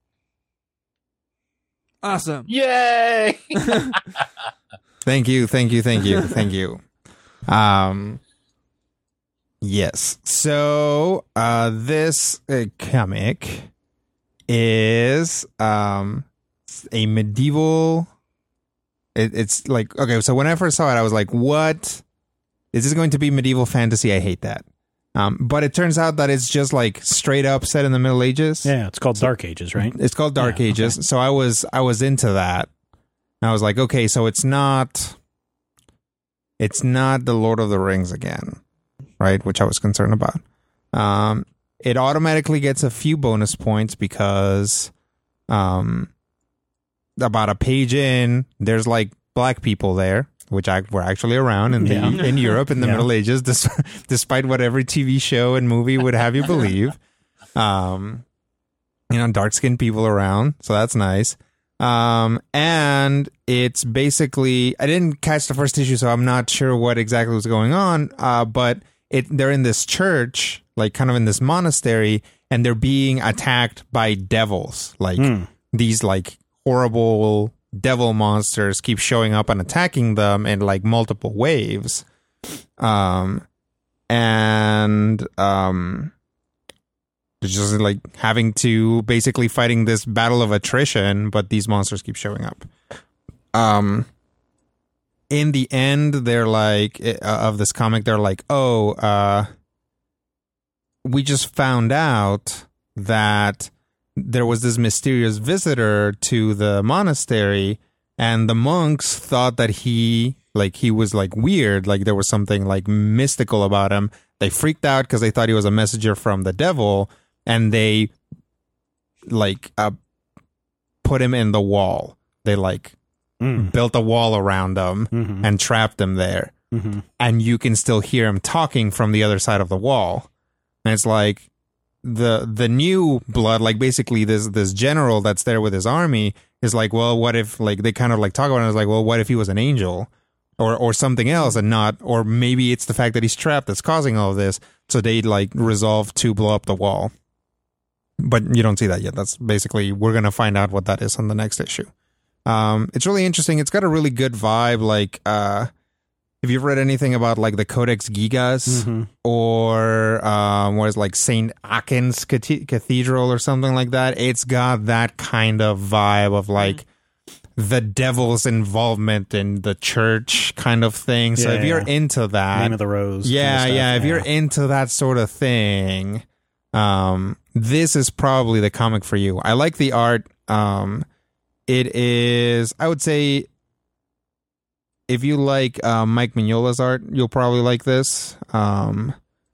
Awesome. Yay! Thank you, thank you, thank you, thank you. Um, yes. So, uh, this uh, comic is um a medieval. It, it's like okay. So when I first saw it, I was like, "What? Is this going to be medieval fantasy?" I hate that. Um, but it turns out that it's just like straight up set in the Middle Ages. Yeah, it's called Dark Ages, right? It's called Dark Yeah, Ages. okay. So I was I was into that. And I was like, okay, so it's not it's not the Lord of the Rings again, right? Which I was concerned about. Um, it automatically gets a few bonus points because um, about a page in, there's like black people there, which I, were actually around in the, Yeah. in Europe in the Yeah. Middle Ages, des- despite what every T V show and movie would have you believe. Um, you know, dark skinned people around, so that's nice. Um, and it's basically, I didn't catch the first issue, so I'm not sure what exactly was going on. Uh, but it, they're in this church, like kind of in this monastery, and they're being attacked by devils. Like Hmm. these like horrible devil monsters keep showing up and attacking them in like multiple waves. Um, and um, just like having to basically fighting this battle of attrition, but these monsters keep showing up. Um, in the end, they're like uh, of this comic, they're like, oh, uh, we just found out that there was this mysterious visitor to the monastery, and the monks thought that he, like, he was, like, weird, like, there was something, like, mystical about him. They freaked out because they thought he was a messenger from the devil, and they, like, uh, put him in the wall. They, like, mm. built a wall around him mm-hmm. and trapped him there. Mm-hmm. And you can still hear him talking from the other side of the wall. And it's like, the the new blood, like basically this this general that's there with his army is like, well, what if, like, they kind of like talk about it, it's like, well, what if he was an angel or or something else and not, or maybe it's the fact that he's trapped that's causing all of this. So they like resolve to blow up the wall, but you don't see that yet. That's basically, we're gonna find out what that is on the next issue. Um, it's really interesting. It's got a really good vibe. Like, uh, if you've read anything about like the Codex Gigas mm-hmm. or um, what is like Saint Aaken's Cathedral or something like that, it's got that kind of vibe of like mm-hmm. the devil's involvement in the church kind of thing. So yeah, if you're yeah. into that, Name of the Rose, yeah, kind of yeah, if yeah. you're into that sort of thing, um, this is probably the comic for you. I like the art. Um, it is, I would say, if you like uh, Mike Mignola's art, you'll probably like this. Um,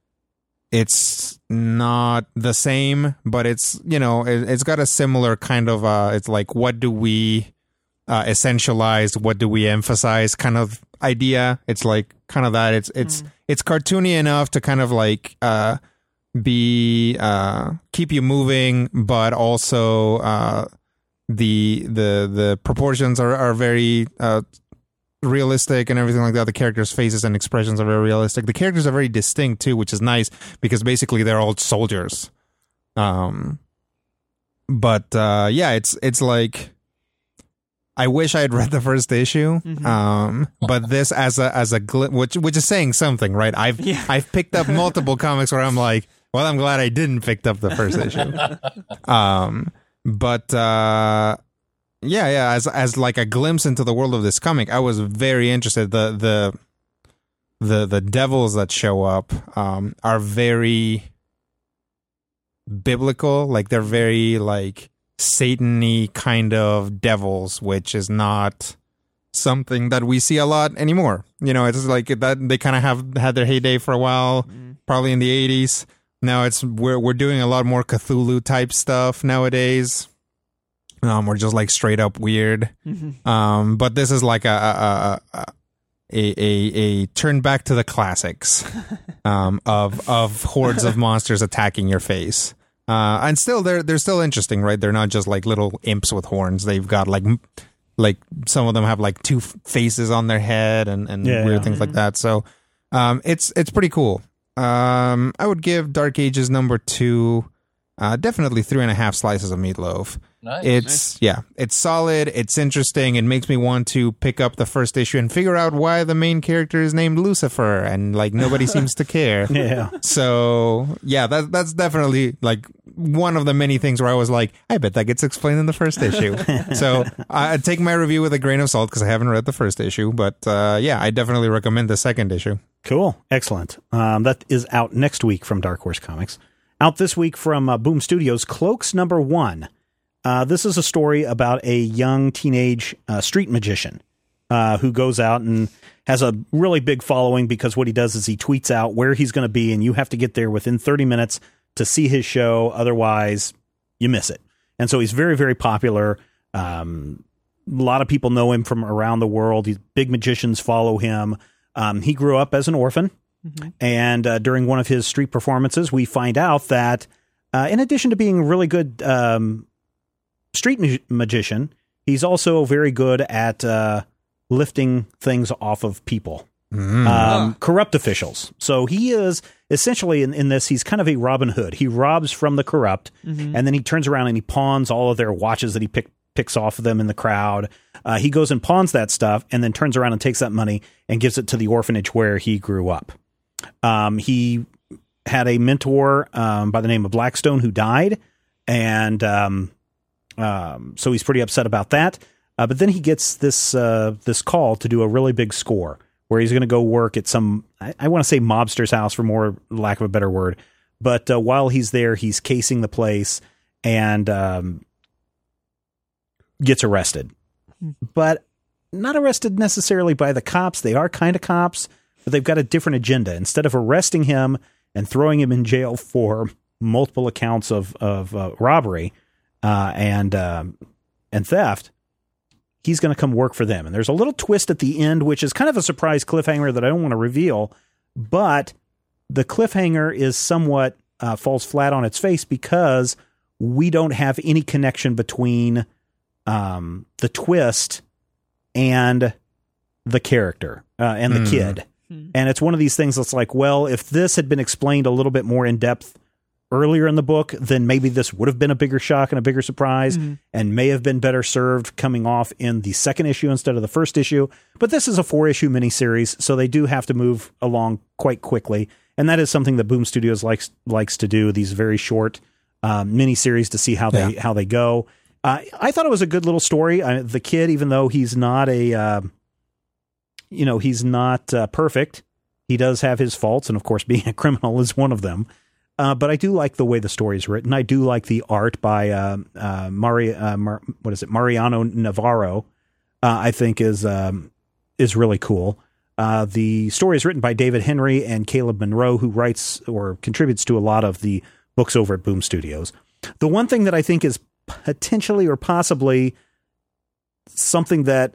it's not the same, but it's, you know, it, it's got a similar kind of, uh, it's like, what do we uh, essentialize? What do we emphasize kind of idea? It's like kind of that. It's, it's, mm. it's cartoony enough to kind of like uh, be, uh, keep you moving, but also uh, the, the, the proportions are, are very, uh, realistic and everything like that. The characters' faces and expressions are very realistic. The characters are very distinct too, which is nice because basically they're all soldiers. Um, but uh, yeah, it's it's like, I wish I had read the first issue. Mm-hmm. Um, but this as a as a gl- which which is saying something, right? I've yeah. I've picked up multiple comics where I'm like, well, I'm glad I didn't pick up the first issue. Um, but. Uh, Yeah, yeah. As as like a glimpse into the world of this comic, I was very interested. The the the the devils that show up um, are very biblical. Like they're very like Satan-y kind of devils, which is not something that we see a lot anymore. You know, it's like that they kind of have had their heyday for a while, mm. probably in the eighties. Now it's we're we're doing a lot more Cthulhu type stuff nowadays. Um, we're just like straight up weird. Mm-hmm. Um, but this is like a a, a a a a turn back to the classics um, of of hordes of monsters attacking your face. Uh, and still, they're they're still interesting, right? They're not just like little imps with horns. They've got like like some of them have like two faces on their head and and yeah, weird yeah. things like that. So um, it's it's pretty cool. Um, I would give Dark Ages number two uh, definitely three and a half slices of meatloaf. Nice, it's nice. yeah, it's solid. It's interesting. It makes me want to pick up the first issue and figure out why the main character is named Lucifer and like nobody seems to care. Yeah. So yeah, that that's definitely like one of the many things where I was like, I bet that gets explained in the first issue. So I take my review with a grain of salt because I haven't read the first issue, but uh, yeah, I definitely recommend the second issue. Cool, excellent. Um, that is out next week from Dark Horse Comics. Out this week from uh, Boom Studios, Cloaks number one. Uh, this is a story about a young teenage uh, street magician uh, who goes out and has a really big following because what he does is he tweets out where he's going to be, and you have to get there within thirty minutes to see his show. Otherwise, you miss it. And so he's very, very popular. Um, a lot of people know him from around the world. These big magicians follow him. Um, he grew up as an orphan. Mm-hmm. And uh, during one of his street performances, we find out that uh, in addition to being a really good um, street ma- magician, he's also very good at uh, lifting things off of people, mm. um, corrupt officials. So he is essentially in, in this, he's kind of a Robin Hood. He robs from the corrupt, mm-hmm. and then he turns around and he pawns all of their watches that he pick, picks off of them in the crowd. Uh, he goes and pawns that stuff and then turns around and takes that money and gives it to the orphanage where he grew up. Um, he had a mentor um, by the name of Blackstone who died, and um, um, so he's pretty upset about that. Uh, but then he gets this uh, this call to do a really big score where he's going to go work at some, I, I want to say mobster's house for more lack of a better word. But uh, while he's there, he's casing the place and um, gets arrested. But not arrested necessarily by the cops. They are kind of cops, but they've got a different agenda. Instead of arresting him and throwing him in jail for multiple accounts of, of uh, robbery uh, and um, and theft, he's going to come work for them. And there's a little twist at the end, which is kind of a surprise cliffhanger that I don't want to reveal, but the cliffhanger is somewhat uh, falls flat on its face because we don't have any connection between um, the twist and the character uh, and the mm. kid. Mm. And it's one of these things that's like, well, if this had been explained a little bit more in depth earlier in the book, then maybe this would have been a bigger shock and a bigger surprise mm-hmm. and may have been better served coming off in the second issue instead of the first issue. But this is a four issue miniseries, so they do have to move along quite quickly. And that is something that Boom Studios likes, likes to do, these very short um, miniseries to see how they, yeah. how they go. Uh, I thought it was a good little story. Uh, the kid, even though he's not a, uh, you know, he's not uh, perfect, he does have his faults. And of course, being a criminal is one of them. Uh, but I do like the way the story is written. I do like the art by uh, uh, Mari, uh, Mar- what is it, Mariano Navarro. Uh, I think is um, is really cool. Uh, the story is written by David Henry and Caleb Monroe, who writes or contributes to a lot of the books over at Boom Studios. The one thing that I think is potentially or possibly something that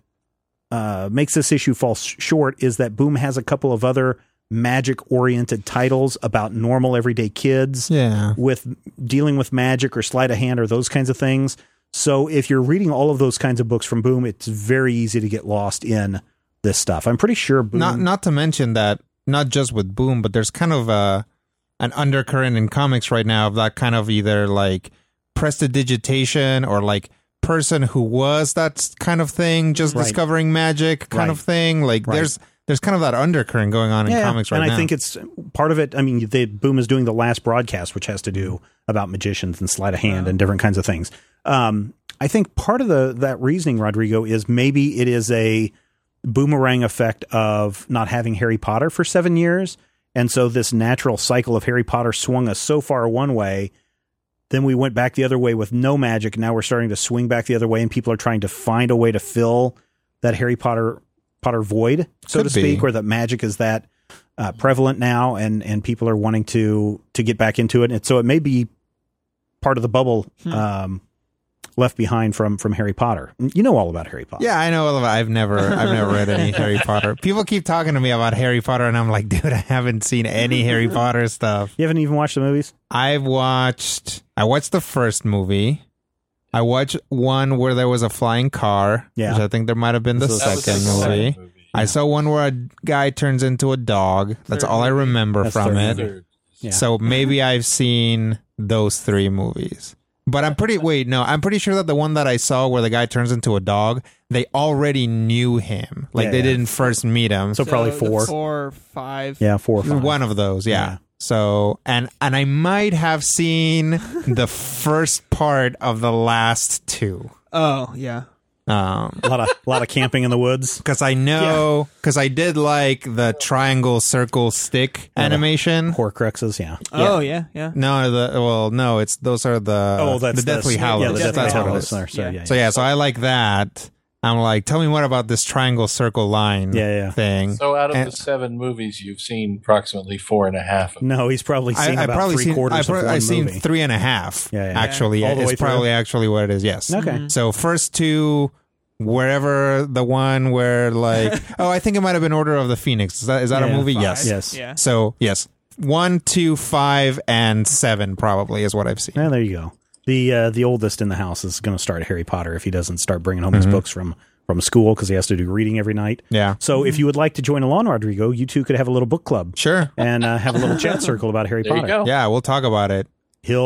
uh, makes this issue fall short is that Boom has a couple of other magic-oriented titles about normal everyday kids yeah. with dealing with magic or sleight of hand or those kinds of things. So if you're reading all of those kinds of books from Boom, it's very easy to get lost in this stuff. I'm pretty sure Boom... Not, not to mention that, not just with Boom, but there's kind of a an undercurrent in comics right now of that kind of either like prestidigitation or like person who was that kind of thing, just right. discovering magic kind right. of thing. Like right. there's... There's kind of that undercurrent going on in yeah, comics right and now. And I think it's part of it. I mean, they, Boom is doing the last broadcast, which has to do about magicians and sleight of hand wow. and different kinds of things. Um, I think part of the that reasoning, Rodrigo, is maybe it is a boomerang effect of not having Harry Potter for seven years. And so this natural cycle of Harry Potter swung us so far one way. Then we went back the other way with no magic. Now we're starting to swing back the other way, and people are trying to find a way to fill that Harry Potter Potter void, so Could to speak, be. or that magic is that uh, prevalent now, and, and people are wanting to to get back into it. And so it may be part of the bubble hmm. um, left behind from from Harry Potter. You know all about Harry Potter. Yeah, I know all about. I've never I've never read any Harry Potter. People keep talking to me about Harry Potter, and I'm like, dude, I haven't seen any Harry Potter stuff. You haven't even watched the movies? I've watched. I watched the first movie. I watched one where there was a flying car, yeah. which I think there might have been the second the movie. movie. Yeah. I saw one where a guy turns into a dog. That's third all I remember That's from it. Third. Yeah. So maybe I've seen those three movies. But I'm pretty, wait, no, I'm pretty sure that the one that I saw where the guy turns into a dog, they already knew him. Like yeah, they yeah. didn't first meet him. So, so probably four. Four, five. Yeah, four or five. One of those, yeah. yeah. So, and and I might have seen the first part of the last two. Oh, yeah. Um, a lot of a lot of camping in the woods. Because I know, because yeah. I did like the triangle, circle, stick yeah, animation. Horcruxes, yeah. Oh, yeah, yeah. No, the well, no, it's those are the oh, that's the Deathly the, Hallows. Yeah, the Deathly that's Hallows. Hallows. So, yeah. Yeah, so yeah, so I like that. I'm like, tell me more about this triangle, circle, line yeah, yeah. thing. So out of and, the seven movies, you've seen approximately four and a half of them. No, he's probably seen I, about probably three seen, quarters I, of one I've seen movie. three and a half, yeah, yeah. actually. All the it's way probably through? actually what it is, yes. Okay. Mm-hmm. So first two, wherever the one where like, oh, I think it might have been Order of the Phoenix. Is that, is that yeah, a movie? Five. Yes. Yes. Yeah. So, yes. One, two, five, and seven probably is what I've seen. Yeah, there you go. The uh, the oldest in the house is going to start Harry Potter if he doesn't start bringing home mm-hmm. his books from, from school because he has to do reading every night. Yeah. So mm-hmm. if you would like to join along, Rodrigo, you two could have a little book club. Sure. And uh, have a little chat circle about Harry there Potter. You go. Yeah, we'll talk about it. He'll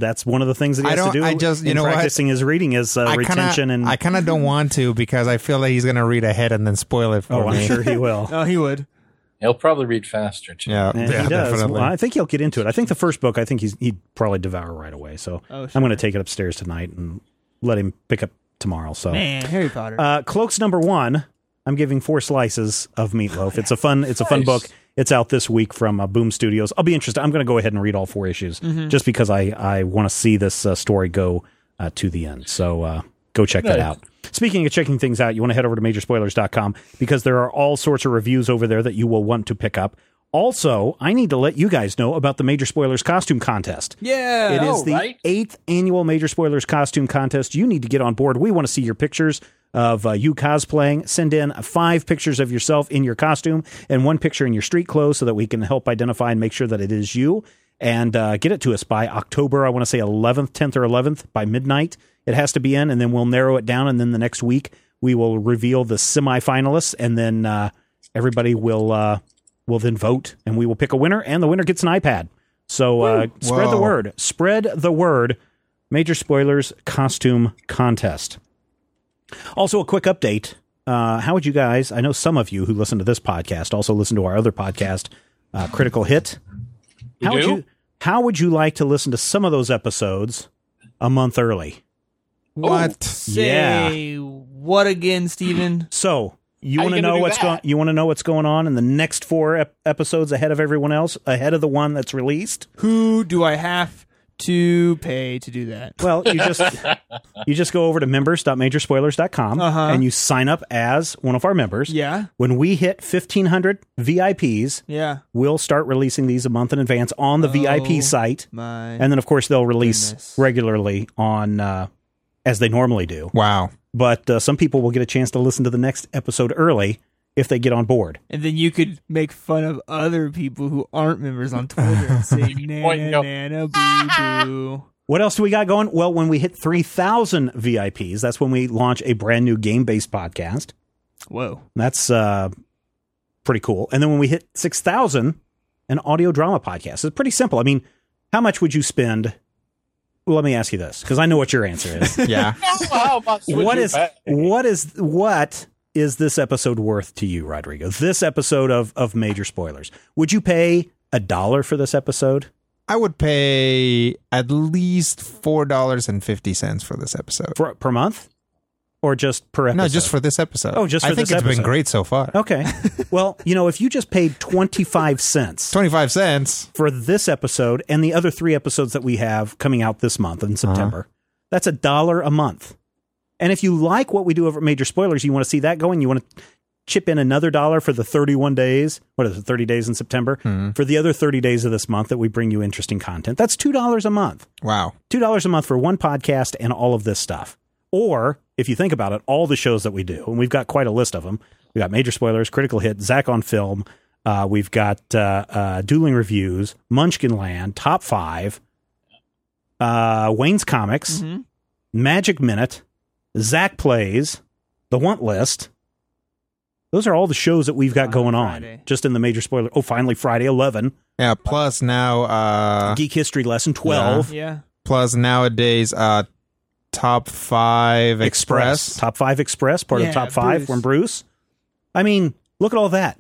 That's one of the things that he I has to don't- do I just- you in know what? practicing his reading is uh, I retention kinda, and. I kind of don't want to because I feel that he's going to read ahead and then spoil it for oh, me. I'm sure he will. Oh, he would. He'll probably read faster too. Yeah, And yeah, he does. definitely. Well, I think he'll get into it. I think the first book, I think he's he'd probably devour right away. So Oh, I'm sure. going to take it upstairs tonight and let him pick up tomorrow. So Man, Harry Potter. uh, Cloaks number one, I'm giving four slices of meatloaf. It's a fun. It's a fun Nice. book. It's out this week from uh, Boom Studios. I'll be interested. I'm going to go ahead and read all four issues just because I I want to see this uh, story go uh, to the end. So uh, go check that Nice. out. Speaking of checking things out, you want to head over to major spoilers dot com because there are all sorts of reviews over there that you will want to pick up. Also, I need to let you guys know about the Major Spoilers Costume Contest. yeah. It is Oh, the right. eighth annual Major Spoilers Costume Contest. You need to get on board. We want to see your pictures of uh, you cosplaying. Send in five pictures of yourself in your costume and one picture in your street clothes so that we can help identify and make sure that it is you. And uh, get it to us by October, I want to say eleventh, tenth or eleventh, by midnight. It has to be in, and then we'll narrow it down. And then the next week, we will reveal the semifinalists, and then uh, everybody will uh, will then vote, and we will pick a winner, and the winner gets an iPad. So uh, spread the Whoa. word. Spread the word. Major Spoilers Costume Contest. Also, a quick update. Uh, how would you guys, I know some of you who listen to this podcast also listen to our other podcast, uh, Critical Hit. We How would do? you how would you like to listen to some of those episodes a month early? What? Say what again, Steven? So you How want to you gonna know do what's that? going you want to know what's going on in the next four ep- episodes ahead of everyone else, ahead of the one that's released? Who do I have to pay to do that? Well, you just you just go over to members dot major spoilers dot com Uh-huh. and you sign up as one of our members. Yeah. When we hit fifteen hundred V I Ps, Yeah. we'll start releasing these a month in advance on the V I P Oh, site. My. And then, of course, they'll release Goodness. regularly on uh, as they normally do. Wow. But uh, some people will get a chance to listen to the next episode early if they get on board. And then you could make fun of other people who aren't members on Twitter and say, point and nana, go, nana, boo, boo. What else do we got going? Well, when we hit three thousand V I Ps, that's when we launch a brand new game-based podcast. Whoa. That's uh, pretty cool. And then when we hit six thousand, an audio drama podcast. It's pretty simple. I mean, how much would you spend? Well, let me ask you this, because I know what your answer is. Yeah. How much would what you is pay? what is what is this episode worth to you, Rodrigo? This episode of of Major Spoilers. Would you pay a dollar for this episode? I would pay at least four dollars and fifty cents for this episode. For per month? Or just per episode? No, just for this episode. Oh, just for I think this it's episode. been great so far. Okay. Well, you know, if you just paid twenty-five cents Twenty-five cents. for this episode and the other three episodes that we have coming out this month in September, that's a dollar a month. And if you like what we do over at Major Spoilers, you want to see that going, you want to chip in another dollar for the thirty-one days, what is it, thirty days in September, for the other thirty days of this month that we bring you interesting content. That's two dollars a month. Wow. two dollars a month for one podcast and all of this stuff. Or, if you think about it, all the shows that we do, and we've got quite a list of them. We've got Major Spoilers, Critical Hit, Zach on Film. Uh, we've got uh, uh, Dueling Reviews, Munchkin Land, Top five, uh, Wayne's Comics, Mhm. Magic Minute, Zach Plays, The Want List. Those are all the shows that we've got Finally going on Friday. just in the Major Spoiler. Oh, finally Friday, eleven. Yeah. Plus now, uh, Geek History Lesson, twelve. Yeah. plus nowadays, uh, top five Express. Top five Express, part Yeah, of Top five Bruce. from Bruce. I mean, look at all that.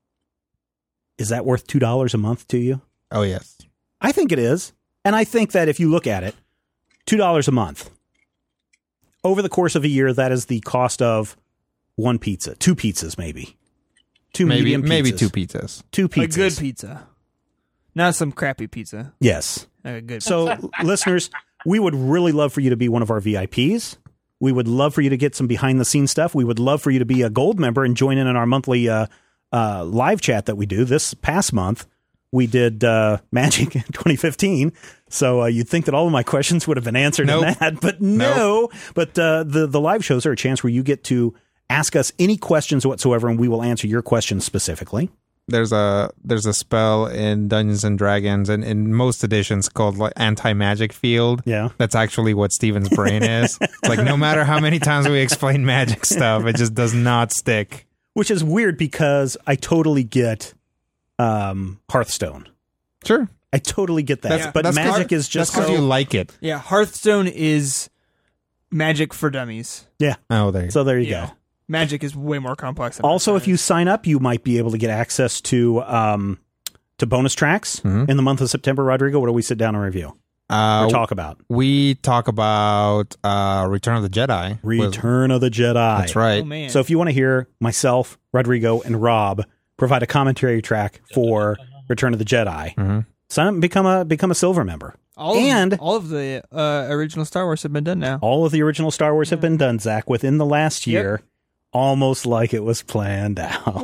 Is that worth two dollars a month to you? Oh yes. I think it is. And I think that if you look at it, two dollars a month. Over the course of a year, that is the cost of one pizza. Two pizzas, maybe. Two Maybe medium pizzas. maybe two pizzas. Two pizzas. A good pizza. Not some crappy pizza. Yes. Like a good So, listeners, we would really love for you to be one of our V I Ps. We would love for you to get some behind the scenes stuff. We would love for you to be a gold member and join in on our monthly uh, uh, live chat that we do. This past month, we did uh, Magic in twenty fifteen. So uh, you'd think that all of my questions would have been answered Nope. in that, but no. But uh, the, the live shows are a chance where you get to ask us any questions whatsoever, and we will answer your questions specifically. There's a there's a spell in Dungeons and Dragons and in most editions called like anti-magic field. Yeah. That's actually what Steven's brain is. It's like no matter how many times we explain magic stuff, it just does not stick. Which is weird because I totally get um, Hearthstone. Sure. I totally get that. Yeah. But That's Magic 'cause- is just that's because so... you like it. Yeah, Hearthstone is Magic for dummies. Yeah. Oh, there you go. So there you Yeah. go. Magic is way more complex. Than Also, if Hearthstone you is. sign up, you might be able to get access to um, to bonus tracks Mhm. in the month of September. Rodrigo, what do we sit down and review Uh, or talk about? we talk about uh, Return of the Jedi. Return of the Jedi. That's right. oh man, So if you want to hear myself, Rodrigo, and Rob provide a commentary track for Return of the Jedi, Mhm. sign up and become a become a silver member. all and- of, all of the uh, original Star Wars have been done now. All of the original Star Wars have been done, Zach, within the last Yep. year, almost like it was planned out.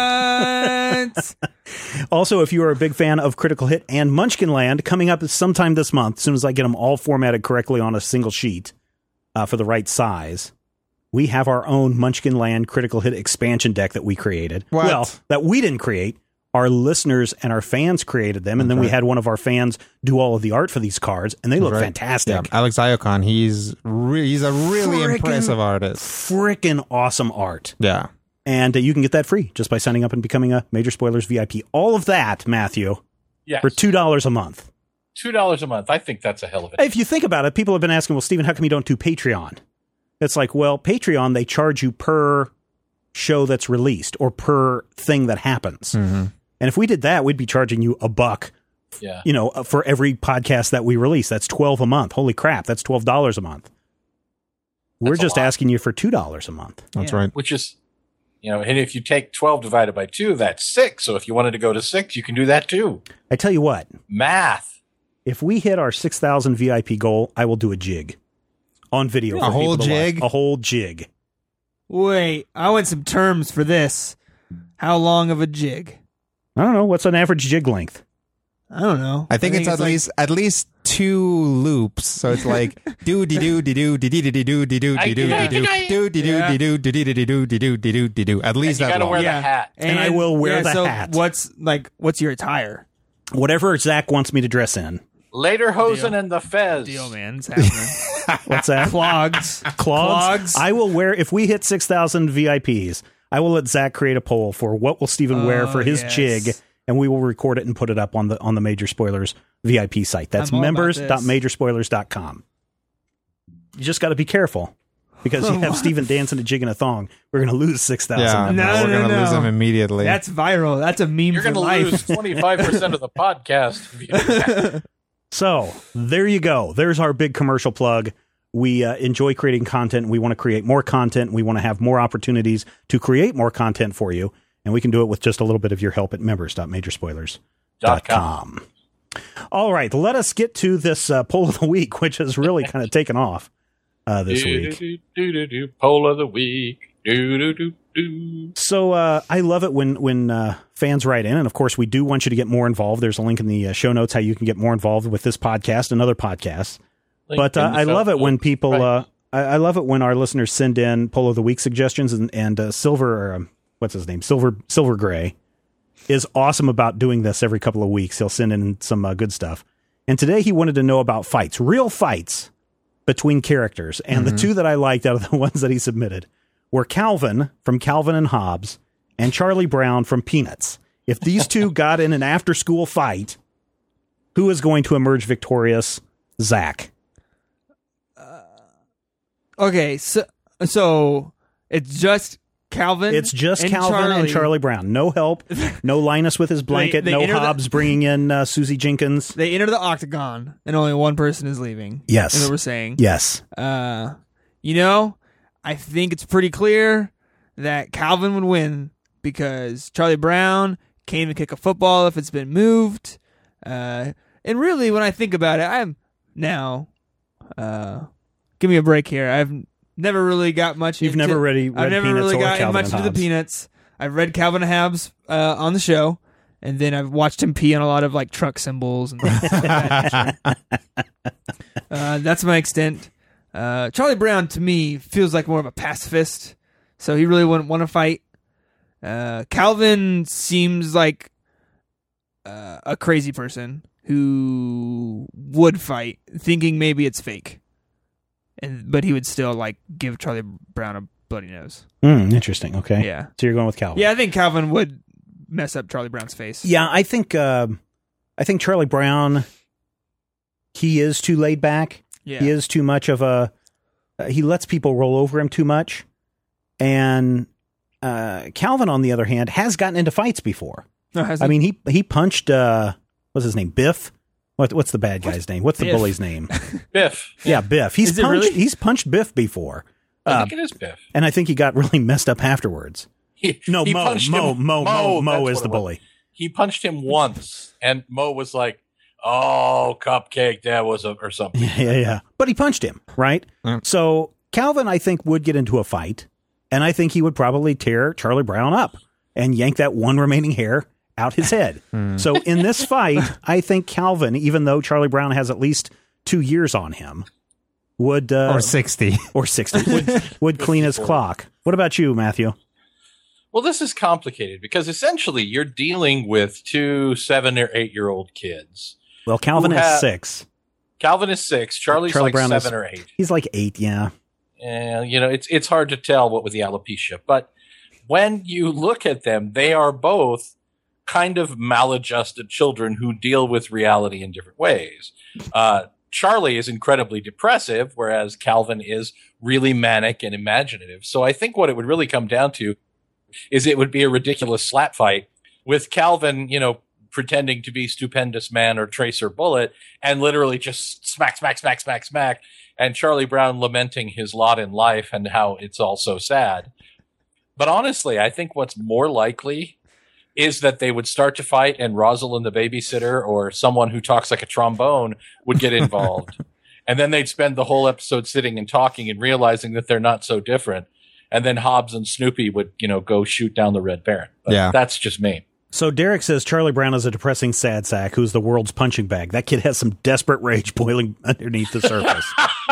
What? Also, if you are a big fan of Critical Hit and Munchkin Land, coming up sometime this month, as soon as I get them all formatted correctly on a single sheet uh, for the right size, we have our own Munchkin Land Critical Hit expansion deck that we created. What? Well, that we didn't create. Our listeners and our fans created them, and then we right. had one of our fans do all of the art for these cards, and they look Right. fantastic. Yeah, Alex Iocon, he's re- he's a really Frickin' impressive artist. Freaking awesome art. Yeah. And uh, you can get that free just by signing up and becoming a Major Spoilers V I P. All of that, Matthew, Yes. for two dollars a month. two dollars a month. I think that's a hell of it. If you think about it, people have been asking, well, Stephen, how come you don't do Patreon? It's like, well, Patreon, they charge you per show that's released or per thing that happens. Mm-hmm. And if we did that, we'd be charging you a buck, Yeah. you know, for every podcast that we release. That's twelve a month. Holy crap, that's twelve dollars a month. We're That's a just lot. asking you for two dollars a month. That's Yeah. right. Which is, you know, and if you take twelve divided by two, that's six. So if you wanted to go to six, you can do that too. I tell you what, Math. if we hit our six thousand V I P goal, I will do a jig on video. A for whole people to watch. jig? A whole jig. Wait, I want some terms for this. How long of a jig? I don't know. What's an average jig length? I don't know. I think, it's, at like- least at least two loops. So it's like do de do de do de de de do de do de do de do do de do de do de de de do de do de do de do. At least And you that gotta wear long. the hat. And I will wear yeah, the so hat. What's like? What's your attire? Whatever Zach wants me to dress in. Later Hosen Deal. and the Fez. Deal, man. It's happening. What's that? Clogs. Clogs. Clogs. I will wear, if we hit six thousand V I Ps, I will let Zach create a poll for what will Stephen wear Oh, for his yes. jig, and we will record it and put it up on the on the Major Spoilers V I P site. That's I'm all about members this. dot major spoilers dot com. You just got to be careful because you have Stephen dancing a jig in a thong. We're going to lose six thousand. Yeah, No, no, we're no, gonna lose no. them immediately. That's viral. That's a meme You're for going to life. lose twenty-five percent of the podcast. So there you go. There's our big commercial plug. We uh, enjoy creating content. We want to create more content. We want to have more opportunities to create more content for you. And we can do it with just a little bit of your help at members dot major spoilers dot com. All right. Let us get to this uh, poll of the week, which has really kind of taken off uh, this week. Do, do, do, do, poll of the week. Do, do, do, do. So uh, I love it when when uh, fans write in, and of course we do want you to get more involved. There's a link in the uh, show notes how you can get more involved with this podcast and other podcasts. Link But uh, in the I love it when Facebook. people, Right. uh, I, I love it when our listeners send in poll of the week suggestions, and and uh, Silver, or, um, what's his name, Silver Silver Gray, is awesome about doing this every couple of weeks. He'll send in some uh, good stuff, and today he wanted to know about fights, real fights between characters, and the two that I liked out of the ones that he submitted were Calvin from Calvin and Hobbes and Charlie Brown from Peanuts. If these two got in an after-school fight, who is going to emerge victorious? Zach. Okay, so so it's just Calvin. It's just and Calvin Charlie. and Charlie Brown. No help. No Linus with his blanket. they no enter the- Hobbs bringing in uh, Susie Jenkins. They enter the octagon, and only one person is leaving. Yes. That's what we're saying. Yes. Uh, you know, I think it's pretty clear that Calvin would win because Charlie Brown can't even kick a football if it's been moved. Uh, and really, when I think about it, I'm now. Uh, give me a break here. I've never really got much. You've into, never really read I've never Peanuts really or gotten Calvin much and into the Hobbes. Peanuts. I've read Calvin and Hobbes uh, on the show, and then I've watched him pee on a lot of like truck symbols and things like that. Uh, that's my extent. Uh, Charlie Brown to me feels like more of a pacifist, so he really wouldn't want to fight. Uh, Calvin seems like uh, a crazy person who would fight, thinking maybe it's fake, and but he would still like give Charlie Brown a bloody nose. Mm, interesting. Okay. Yeah, So you're going with Calvin. yeah. I think Calvin would mess up Charlie Brown's face. Yeah, I think uh, I think Charlie Brown, he is too laid back. Yeah. He is too much of a, uh, he lets people roll over him too much. And uh, Calvin, on the other hand, has gotten into fights before. No, has I he? mean, he he punched, uh, what's his name, Biff? What, what's the bad guy's name? What's the Biff. bully's name? Biff. Yeah, Biff. He's Is it punched, really? he's punched Biff before. I Uh, think it is Biff. and I think he got really messed up afterwards. He, No, he Mo, punched Mo, him- Mo, Mo, Mo that's is the what it was. bully. He punched him once, and Mo was like, "Oh, cupcake, that was a or something." Yeah, yeah, yeah. But he punched him, right? Yeah. So Calvin, I think, would get into a fight, and I think he would probably tear Charlie Brown up and yank that one remaining hair out his head. So in this fight, I think Calvin, even though Charlie Brown has at least two years on him, would uh, Or sixty. or sixty would, would clean his clock. What about you, Matthew? Well, this is complicated because essentially you're dealing with two seven or eight year old kids. Well, Calvin Who is ha- six. Calvin is six. Charlie's Charlie like Brown is- seven or eight. He's like eight, yeah. And, you know, it's it's hard to tell what with the alopecia. But when you look at them, they are both kind of maladjusted children who deal with reality in different ways. Uh, Charlie is incredibly depressive, whereas Calvin is really manic and imaginative. So I think what it would really come down to is it would be a ridiculous slap fight with Calvin, you know, pretending to be Stupendous Man or Tracer Bullet and literally just smack, smack, smack, smack, smack. And Charlie Brown lamenting his lot in life and how it's all so sad. But honestly, I think what's more likely is that they would start to fight and Rosalind the babysitter or someone who talks like a trombone would get involved. And then they'd spend the whole episode sitting and talking and realizing that they're not so different. And then Hobbs and Snoopy would, you know, go shoot down the Red Baron. But Yeah. that's just me. So Derek says Charlie Brown is a depressing sad sack who's the world's punching bag. That kid has some desperate rage boiling underneath the surface.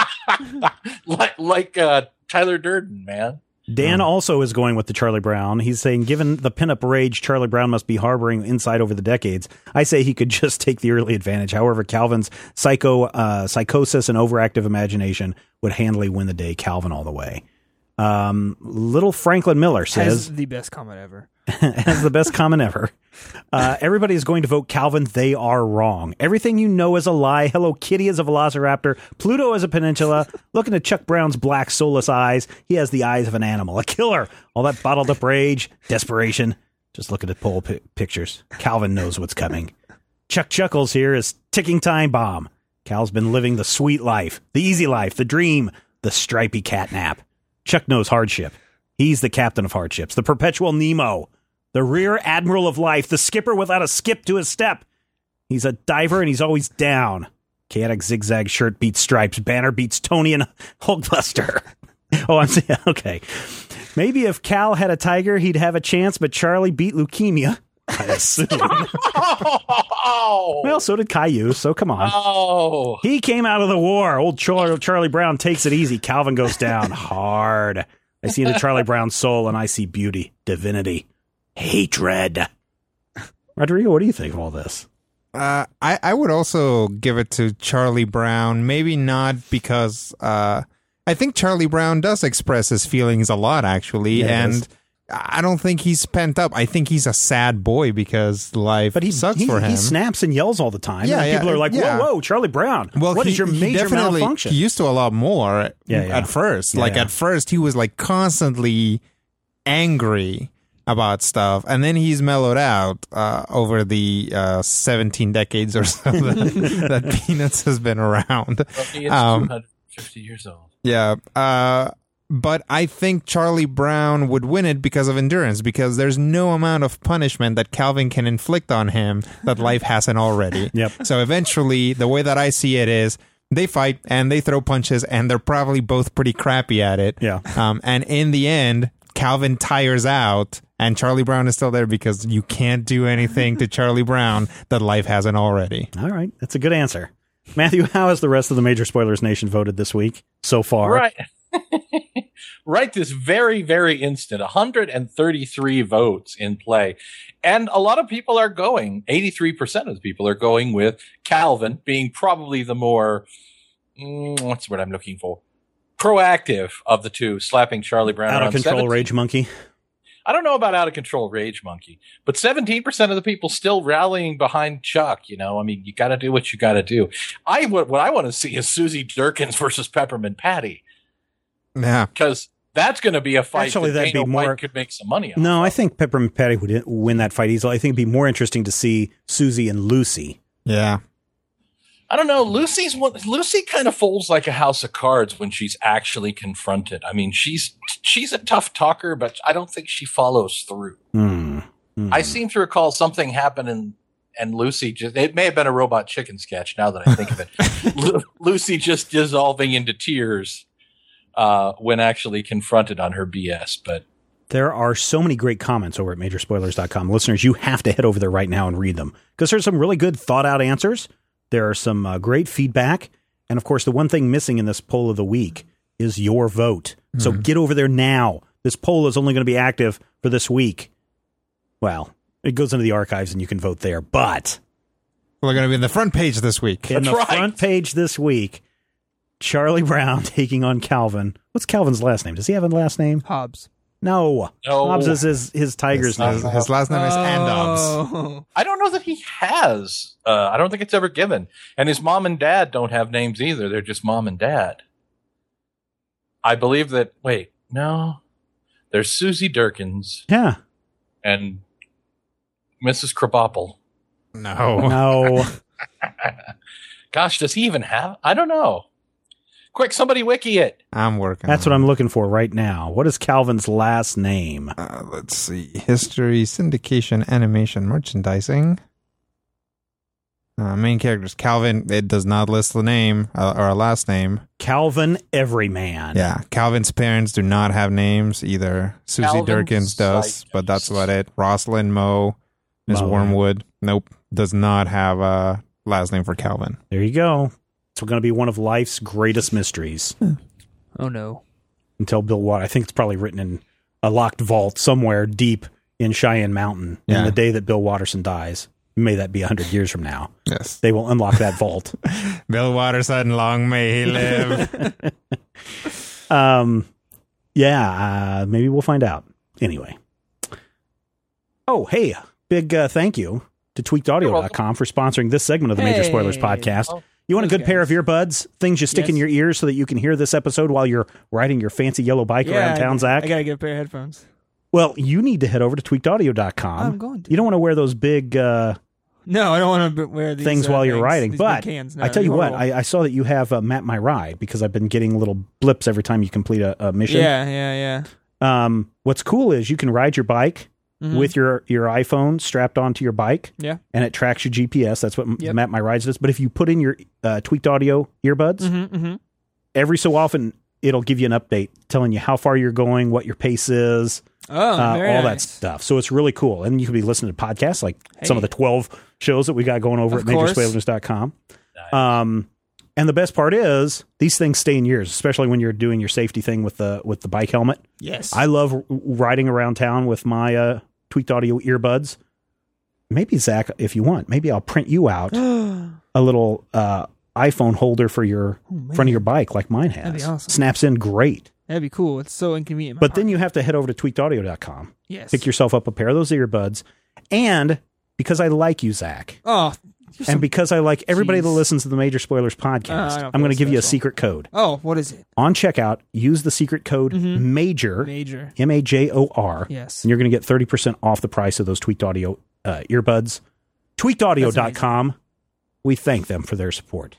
like like uh, Tyler Durden, man. Dan also is going with the Charlie Brown. He's saying, given the pinup rage Charlie Brown must be harboring inside over the decades, I say he could just take the early advantage. However, Calvin's psycho uh, psychosis and overactive imagination would handily win the day. Calvin all the way. Um, little Franklin Miller says, Has the best comment ever. has the best comment ever. Uh, everybody is going to vote Calvin. They are wrong. Everything you know is a lie. Hello Kitty is a velociraptor. Pluto is a peninsula. Looking at Chuck Brown's black soulless eyes, he has the eyes of an animal. A killer. All that bottled up rage, desperation. Just look at the poll pi- pictures. Calvin knows what's coming. Chuck Chuckles here is ticking time bomb. Cal's been living the sweet life, the easy life, the dream, the stripy catnap. Chuck knows hardship. He's the captain of hardships, the perpetual Nemo, the rear admiral of life, the skipper without a skip to his step. He's a diver and he's always down. Chaotic zigzag shirt beats stripes. Banner beats Tony and Hulkbuster. Oh, I'm saying, okay. Maybe if Cal had a tiger, he'd have a chance, but Charlie beat leukemia. I assume. Oh, Well, so did Caillou, so come on. oh. He came out of the war. Old Char- Charlie Brown takes it easy. Calvin goes down hard. I see into Charlie Brown's soul, and I see beauty, divinity, hatred. Rodrigo, what do you think of all this? Uh, I, I would also give it to Charlie Brown. Maybe not because uh, I think Charlie Brown does express his feelings a lot, actually. Yeah, he and does. I don't think he's pent up. I think he's a sad boy because life But he sucks he, for him. he snaps and yells all the time. Yeah, and yeah, people are like, yeah. whoa, whoa, Charlie Brown. Well, what he, is your he major definitely, malfunction? He used to a lot more Yeah, yeah. at first. Yeah, like yeah. at first, he was like constantly angry about stuff, and then he's mellowed out uh, over the uh, seventeen decades or so that, that Peanuts has been around. Well, he is Um, two hundred fifty years old. Yeah, uh, but I think Charlie Brown would win it because of endurance, because there's no amount of punishment that Calvin can inflict on him that life hasn't already. Yep. So eventually, the way that I see it is they fight and they throw punches, and they're probably both pretty crappy at it. Yeah. Um, and in the end, Calvin tires out, and Charlie Brown is still there because you can't do anything to Charlie Brown that life hasn't already. All right, that's a good answer. Matthew, how has the rest of the Major Spoilers Nation voted this week so far? Right. Right this very, very instant. one hundred thirty-three votes in play. And a lot of people are going, eighty-three percent of the people are going with Calvin being probably the more, mm, what's the word I'm looking for? Proactive of the two, slapping Charlie Brown Out of around. control seventeen rage monkey. I don't know about Out of Control Rage Monkey, but seventeen percent of the people still rallying behind Chuck. You know, I mean, you got to do what you got to do. I what, what I want to see is Susie Durkins versus Peppermint Patty. Yeah, because that's going to be a fight. Actually, that that'd Dana be more. White could make some money on. No, I think Peppermint Patty would win that fight easily. I think it'd be more interesting to see Susie and Lucy. yeah. I don't know. Lucy's one, Lucy kind of folds like a house of cards when she's actually confronted. I mean, she's she's a tough talker, but I don't think she follows through. Mm. Mm. I seem to recall something happened and and Lucy just, it may have been a Robot Chicken sketch now that I think of it. Lu- Lucy just dissolving into tears uh, when actually confronted on her B S. But there are so many great comments over at major spoilers dot com. Listeners, you have to head over there right now and read them because there's some really good thought out answers. There are some uh, great feedback. And of course, the one thing missing in this poll of the week is your vote. Mm. So get over there now. This poll is only going to be active for this week. Well, it goes into the archives and you can vote there. But we're going to be in the front page this week. In That's the right. front page this week, Charlie Brown taking on Calvin. What's Calvin's last name? Does he have a last name? Hobbs. No. No. Hobbs is his, his tiger's His, name. his, his last name is Andobs. Oh. I don't know that he has. Uh, I don't think it's ever given. And his mom and dad don't have names either. They're just mom and dad. I believe that, wait, no. There's Susie Durkins Yeah. and Missus Krabappel. No. No. Gosh, does he even have? I don't know. Quick, somebody wiki it. I'm working. That's on what it. I'm looking for right now. What is Calvin's last name? Uh, let's see. History, syndication, animation, merchandising. Uh, main characters. Calvin, it does not list the name uh, or a last name. Calvin Everyman. Yeah. Calvin's parents do not have names either. Susie Calvin Durkins does, Zeitgeist. but that's about it. Rosalind Moe, Miss Moe. Wormwood. Nope. Does not have a last name for Calvin. There you go. It's going to be one of life's greatest mysteries Oh no. until Bill Water. I think it's probably written in a locked vault somewhere deep in Cheyenne Mountain. Yeah. And the day that Bill Watterson dies, may that be one hundred years from now, Yes. they will unlock that vault. Bill Watterson, long may he live. Um, yeah, uh, maybe we'll find out. Anyway. Oh, hey, big uh, thank you to tweaked audio dot com for sponsoring this segment of the Major Hey. Spoilers podcast. Oh, You want a those good pair of guys. earbuds, things you stick in Yes. your ears so that you can hear this episode while you're riding your fancy yellow bike around town, I, Zach? I gotta get a pair of headphones. Well, you need to head over to tweaked audio dot com. I'm going to. You don't want to wear those big uh, No, I don't want to wear these things uh, while you're things, riding. these But big cans. No, I tell you they're what, horrible. I, I saw that you have uh, Map My Ride because I've been getting little blips every time you complete a, a mission. yeah, yeah, yeah. Um, what's cool is you can ride your bike Mhm. with your, your iPhone strapped onto your bike, Yeah. and it tracks your G P S. That's what Yep. Map My Rides does. But if you put in your uh, tweaked audio earbuds, Mm-hmm, mm-hmm. every so often it'll give you an update telling you how far you're going, what your pace is, Oh, uh, very all that nice. stuff. So it's really cool. And you can be listening to podcasts like some of the twelve shows that we got going over Of at major course. spoilers dot com. Um, and the best part is these things stay in yours, especially when you're doing your safety thing with the with the bike helmet. Yes. I love r- riding around town with my uh, tweaked audio earbuds. Maybe, Zach, if you want, maybe I'll print you out a little uh, iPhone holder for your man. front of your bike like mine has. That'd be awesome. Snaps in great. That'd be cool. It's so inconvenient. in my But then pocket. you have to head over to tweaked audio dot com. yes. Pick yourself up a pair of those earbuds. And because I like you, Zach, Oh. you're so- and because I like everybody that Jeez. lines to the Major Spoilers Oh, I podcast, don't I'm going to feel give you a special. secret code. oh, what is it? On checkout, use the secret code Mm-hmm. MAJOR, Major. M A J O R, Yes. and you're going to get thirty percent off the price of those tweaked audio uh, earbuds. tweaked audio dot com. We thank them for their support.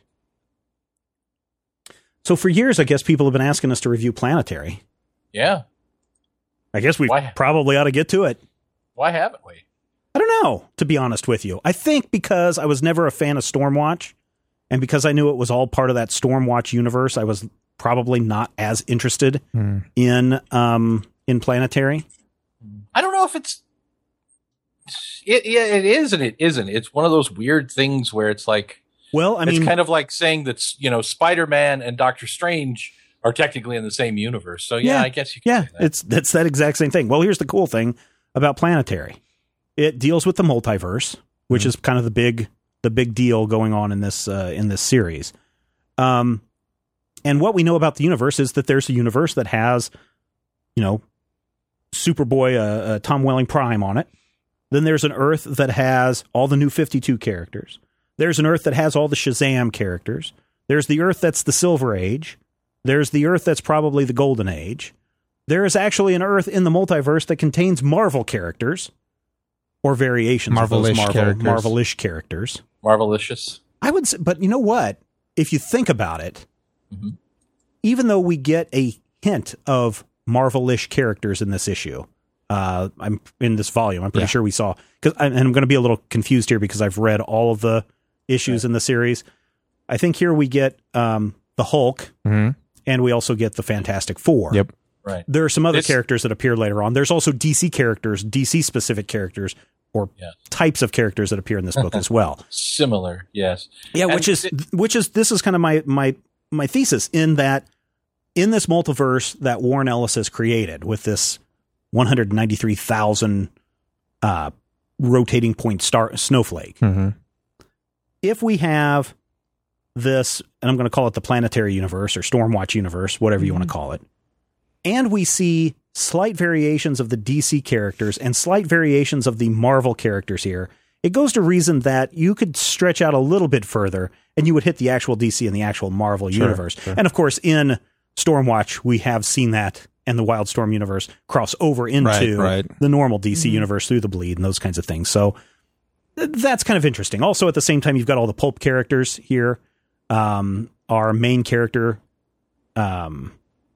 So for years, I guess people have been asking us to review Planetary. Yeah. I guess we Why? probably ought to get to it. Why haven't we? I don't know, to be honest with you. I think because I was never a fan of Stormwatch, and because I knew it was all part of that Stormwatch universe, I was probably not as interested Hmm. in um, in Planetary. I don't know if it's. It, yeah, it is and it isn't. It's one of those weird things where it's like. Well, I mean, it's kind of like saying that, you know, Spider-Man and Doctor Strange are technically in the same universe. So, yeah, Yeah. I guess you can yeah, say that. it's that's that exact same thing. Well, here's the cool thing about Planetary. It deals with the multiverse, which Mm-hmm. is kind of the big the big deal going on in this uh, in this series. Um, and what we know about the universe is that there's a universe that has, you know, Superboy, uh, uh, Tom Welling Prime on it. Then there's an Earth that has all the new fifty-two characters. There's an Earth that has all the Shazam characters. There's the Earth that's the Silver Age. There's the Earth that's probably the Golden Age. There is actually an Earth in the multiverse that contains Marvel characters or variations of those Marvel-ish Marvel, characters. Marvel-ish characters. Marvelicious. I would say, but you know what? If you think about it, Mm-hmm. even though we get a hint of Marvel-ish characters in this issue, uh, I'm in this volume, I'm pretty Yeah. sure we saw, because and I'm going to be a little confused here because I've read all of the issues Right. in the series. I think here we get um, the Hulk, Mm-hmm. and we also get the Fantastic Four. Yep. Right. There are some other This- characters that appear later on. There's also D C characters, D C specific characters, or Yeah. types of characters that appear in this book as well. Similar, yes. Yeah, And which is it- which is this is kind of my my my thesis in that in this multiverse that Warren Ellis has created with this one hundred ninety-three thousand uh, rotating point star snowflake. Mm-hmm. If we have this, and I'm going to call it the planetary universe or Stormwatch universe, whatever you want to call it, and we see slight variations of the D C characters and slight variations of the Marvel characters here, it goes to reason that you could stretch out a little bit further and you would hit the actual D C and the actual Marvel Sure, universe. sure. And of course, in Stormwatch, we have seen that and the Wildstorm universe cross over into Right, right. the normal D C universe through the bleed and those kinds of things. So th- that's kind of interesting. Also, at the same time, you've got all the pulp characters here. Um, our main character, um,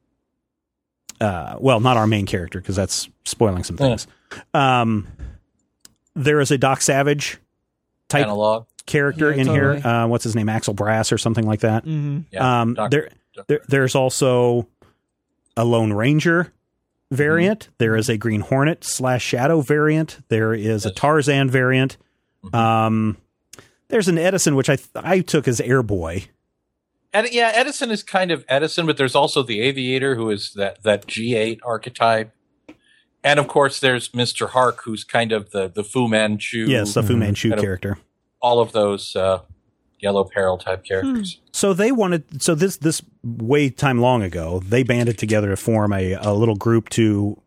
uh, well, not our main character because that's spoiling some things. Um, there is a Doc Savage type Analog. character Yeah, in totally. here. Uh, what's his name? Axel Brass or something like that. Mm-hmm. Yeah. um, Doc- there, Doc- there, there's also a Lone Ranger variant. Mm-hmm. There is a Green Hornet slash Shadow variant. There is a Yes. Tarzan variant. Mhm. Um, there's an Edison, which I th- I took as Airboy. Ed- yeah, Edison is kind of Edison, but there's also the Aviator, who is that, that G eight archetype. And of course, there's Mister Hark, who's kind of the, the Fu Manchu. Yes, the Fu Mhm. Manchu Kind of- character. All of those uh, Yellow Peril type characters. So they wanted. So this this way time long ago, they banded together to form a, a little group to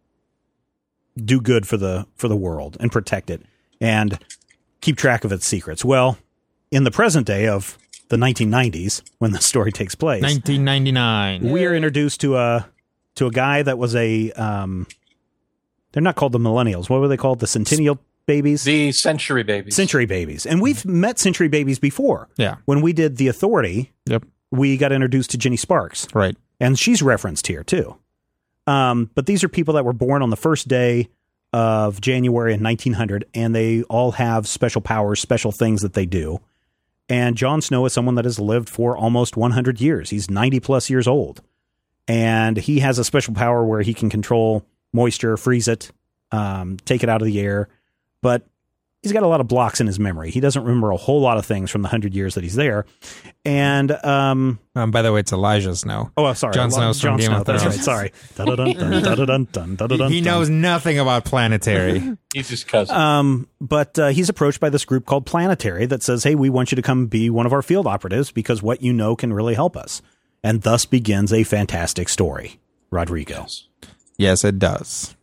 do good for the for the world and protect it and keep track of its secrets. Well, in the present day of the nineteen nineties, when the story takes place, nineteen ninety-nine. we are introduced to a to a guy that was a. Um, they're not called the Millennials. What were they called? The Centennial babies. The Century Babies. Century babies, and we've met Century babies before. Yeah. When we did the Authority, Yep. we got introduced to Jenny Sparks. Right. And she's referenced here too. Um, but these are people that were born on the first day of January in nineteen hundred, and they all have special powers, special things that they do. And Jon Snow is someone that has lived for almost one hundred years. He's ninety plus years old. And he has a special power where he can control moisture, freeze it, um, take it out of the air. But he's got a lot of blocks in his memory. He doesn't remember a whole lot of things from the hundred years that he's there. And, um, Um, by the way, it's Elijah Snow. Oh, sorry. Jon Snow's from Jon Game Snow, of that's Thrones. right. Sorry. Dun-dun-dun-dun, dun-dun-dun-dun, dun-dun-dun-dun. He knows nothing about planetary. He's his cousin. Um, but uh, he's approached by this group called Planetary that says, hey, we want you to come be one of our field operatives because what you know can really help us. And thus begins a fantastic story. Rodrigo. Yes, it does.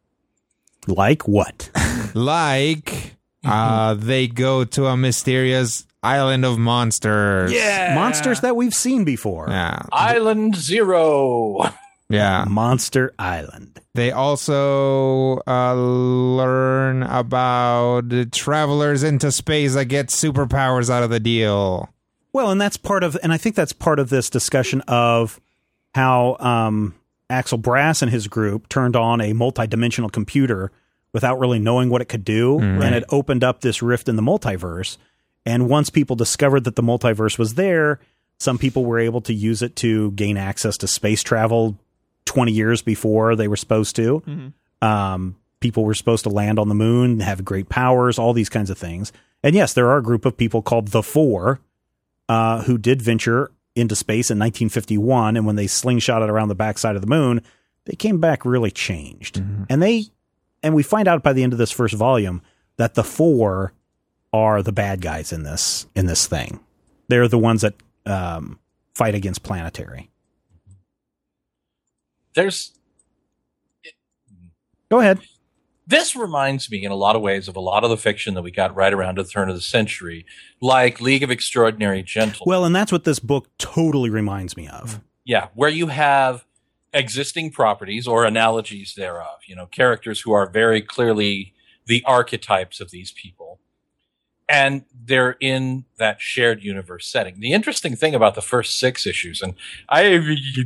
Like what? Like, uh, they go to a mysterious island of monsters. Monsters that we've seen before. Yeah. Island Zero. Yeah. Monster Island. They also uh, learn about the travelers into space that get superpowers out of the deal. Well, and that's part of, and I think that's part of this discussion of how um, Axel Brass and his group turned on a multidimensional computer without really knowing what it could do, and it opened up this rift in the multiverse. And once people discovered that the multiverse was there, some people were able to use it to gain access to space travel twenty years before they were supposed to. Mm-hmm. Um, people were supposed to land on the moon, have great powers, all these kinds of things. And yes, there are a group of people called the Four uh, who did venture into space in nineteen fifty-one. And when they slingshotted around the backside of the moon, they came back really changed. Mm-hmm. And they, and we find out by the end of this first volume that the Four are the bad guys in this, in this thing. They're the ones that um, fight against Planetary. There's Go ahead. This reminds me in a lot of ways of a lot of the fiction that we got right around the turn of the century, like League of Extraordinary Gentlemen. Well, and that's what this book totally reminds me of. Yeah, where you have existing properties or analogies thereof, you know, characters who are very clearly the archetypes of these people. And they're in that shared universe setting. The interesting thing about the first six issues, and I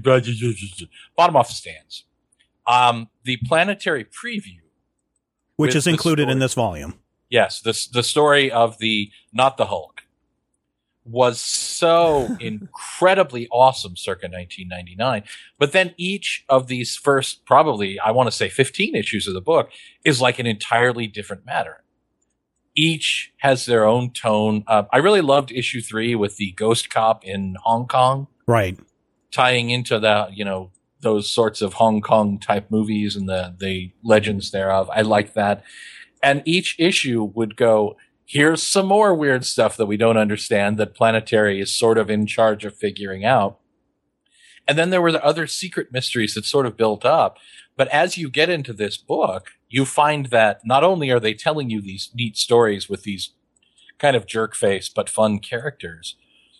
bottom off the stands, um, the planetary preview, which is included story, in this volume. Yes, the the story of the not the Hulk was so incredibly awesome circa nineteen ninety-nine. But then each of these first, probably, I want to say fifteen issues of the book is like an entirely different matter. Each has their own tone. Uh, I really loved issue three with the ghost cop in Hong Kong. Right. Tying into the, you know, those sorts of Hong Kong type movies and the, the legends thereof. I like that. And each issue would go, here's some more weird stuff that we don't understand that Planetary is sort of in charge of figuring out. And then there were the other secret mysteries that sort of built up. But as you get into this book, you find that not only are they telling you these neat stories with these kind of jerk-face but fun characters,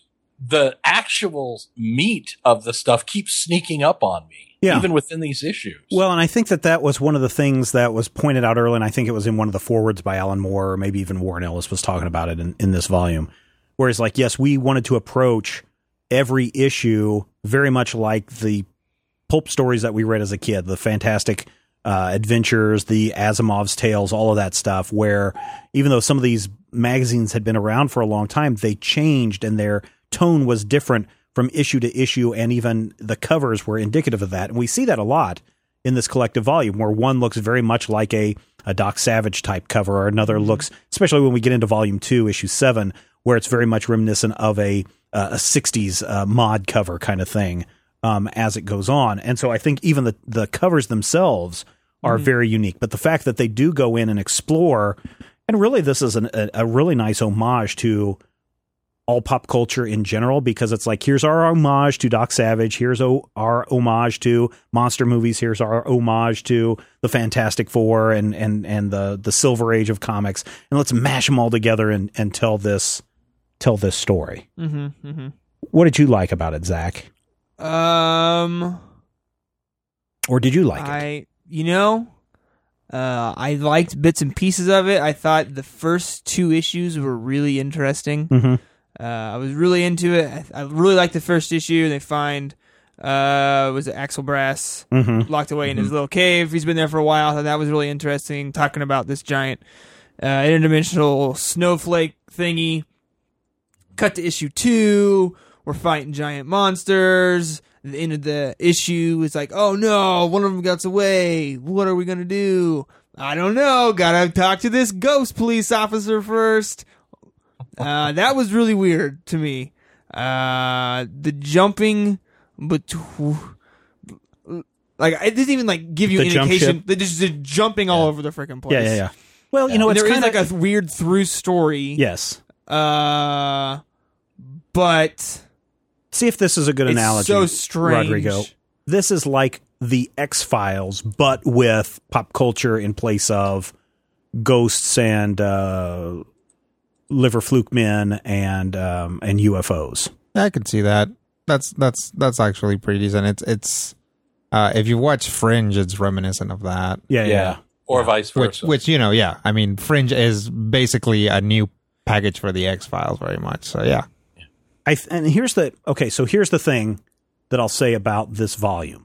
the actual meat of the stuff keeps sneaking up on me, yeah. even within these issues. Well, and I think that that was one of the things that was pointed out early, and I think it was in one of the forwards by Alan Moore, or maybe even Warren Ellis was talking about it in, in this volume, where it's like, yes, we wanted to approach every issue very much like the pulp stories that we read as a kid, the Fantastic uh, Adventures, the Asimov's Tales, all of that stuff, where even though some of these magazines had been around for a long time, they changed and their tone was different from issue to issue, and even the covers were indicative of that. And we see that a lot in this collective volume, where one looks very much like a, a Doc Savage type cover, or another looks, especially when we get into volume two, issue seven, where it's very much reminiscent of a, uh, a sixties uh, mod cover kind of thing um, as it goes on. And so I think even the, the covers themselves are mm-hmm. very unique. But the fact that they do go in and explore, and really this is an, a, a really nice homage to all pop culture in general, because it's like, here's our homage to Doc Savage, here's o- our homage to monster movies, here's our homage to the Fantastic Four and and and the the Silver Age of comics, and let's mash them all together and and tell this tell this story. Mm-hmm, mm-hmm. What did you like about it, Zach? Um, or did you like I, it? You know, uh, I liked bits and pieces of it. I thought the first two issues were really interesting. Mm-hmm. Uh, I was really into it. I, I really liked the first issue. They find, uh, was it Axel Brass mm-hmm. locked away mm-hmm. in his little cave. He's been there for a while. I thought that was really interesting, talking about this giant uh, interdimensional snowflake thingy. Cut to issue two. We're fighting giant monsters. At the end of the issue, it's like, oh no, one of them gets away. What are we going to do? I don't know. Gotta talk to this ghost police officer first. Uh, that was really weird to me. Uh, the jumping, but like it didn't even like give you the indication. They just the jumping all over the freaking place. Yeah, yeah, yeah. Well, yeah. you know, it's there kind is of like a weird through story. Yes. Uh, but see if this is a good it's analogy. So strange, Rodrigo. This is like the X-Files, but with pop culture in place of ghosts and uh, liver fluke men and um, and U F Os. I could see that. That's that's that's actually pretty decent. It's it's uh, if you watch Fringe, it's reminiscent of that. Yeah, yeah, yeah. or yeah. vice versa. Which, which you know, yeah. I mean, Fringe is basically a new package for the X-Files, very much. So yeah. I th- and here's the okay. So here's the thing that I'll say about this volume.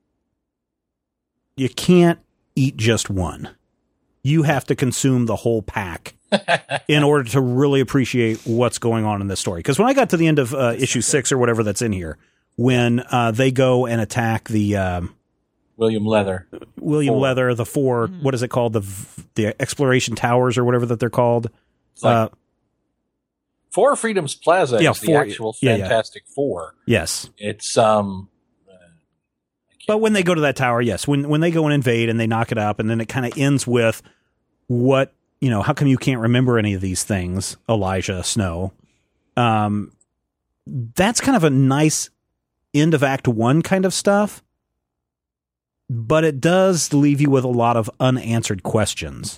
You can't eat just one. You have to consume the whole pack in order to really appreciate what's going on in this story. Because when I got to the end of uh, issue six or whatever that's in here, when uh, they go and attack the um, William Leather, William four. Leather, the four, mm-hmm. what is it called, the the exploration towers or whatever that they're called. Like uh, Four Freedoms Plaza yeah, is the four, actual yeah, Fantastic yeah. Four. Yes, it's um. But when they go to that tower, yes, when when they go and invade and they knock it up, and then it kind of ends with what, you know, how come you can't remember any of these things, Elijah Snow? Um, that's kind of a nice end of Act One kind of stuff. but it does leave you with a lot of unanswered questions.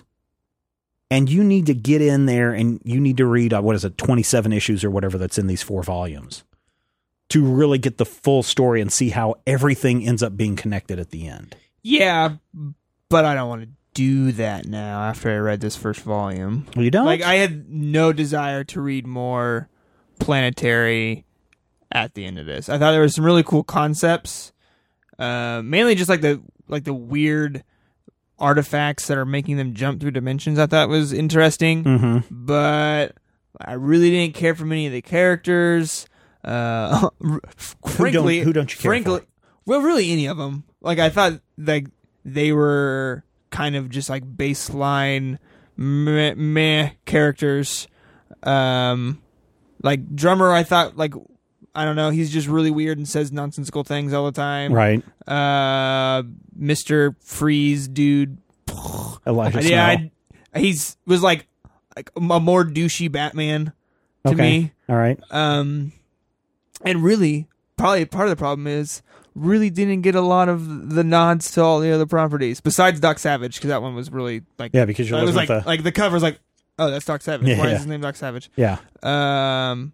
And you need to get in there and you need to read, uh, what is it, twenty-seven issues or whatever that's in these four volumes to really get the full story and see how everything ends up being connected at the end. Yeah, but I don't want to do that now after I read this first volume. You don't? Like, I had no desire to read more Planetary at the end of this. I thought there was some really cool concepts, uh, mainly just like the like the weird artifacts that are making them jump through dimensions. I thought was interesting, Mm-hmm. but I really didn't care for many of the characters. Uh, frankly, who don't, who don't you care frankly, for? well, really any of them. Like, I thought like they were kind of just like baseline meh, meh characters. Um, like Drummer, I thought like I don't know, he's just really weird and says nonsensical things all the time. Right. Uh, Mister Freeze, dude. Elijah Snow. Yeah, I, he's was like like a more douchey Batman to Okay. me. All right. Um, and really, probably part of the problem is really didn't get a lot of the nods to all the other properties besides Doc Savage, because that one was really like Yeah, because you're it was looking like at the... like the cover's like, oh, that's Doc Savage. Yeah, Why yeah. is his name Doc Savage? Yeah. Um,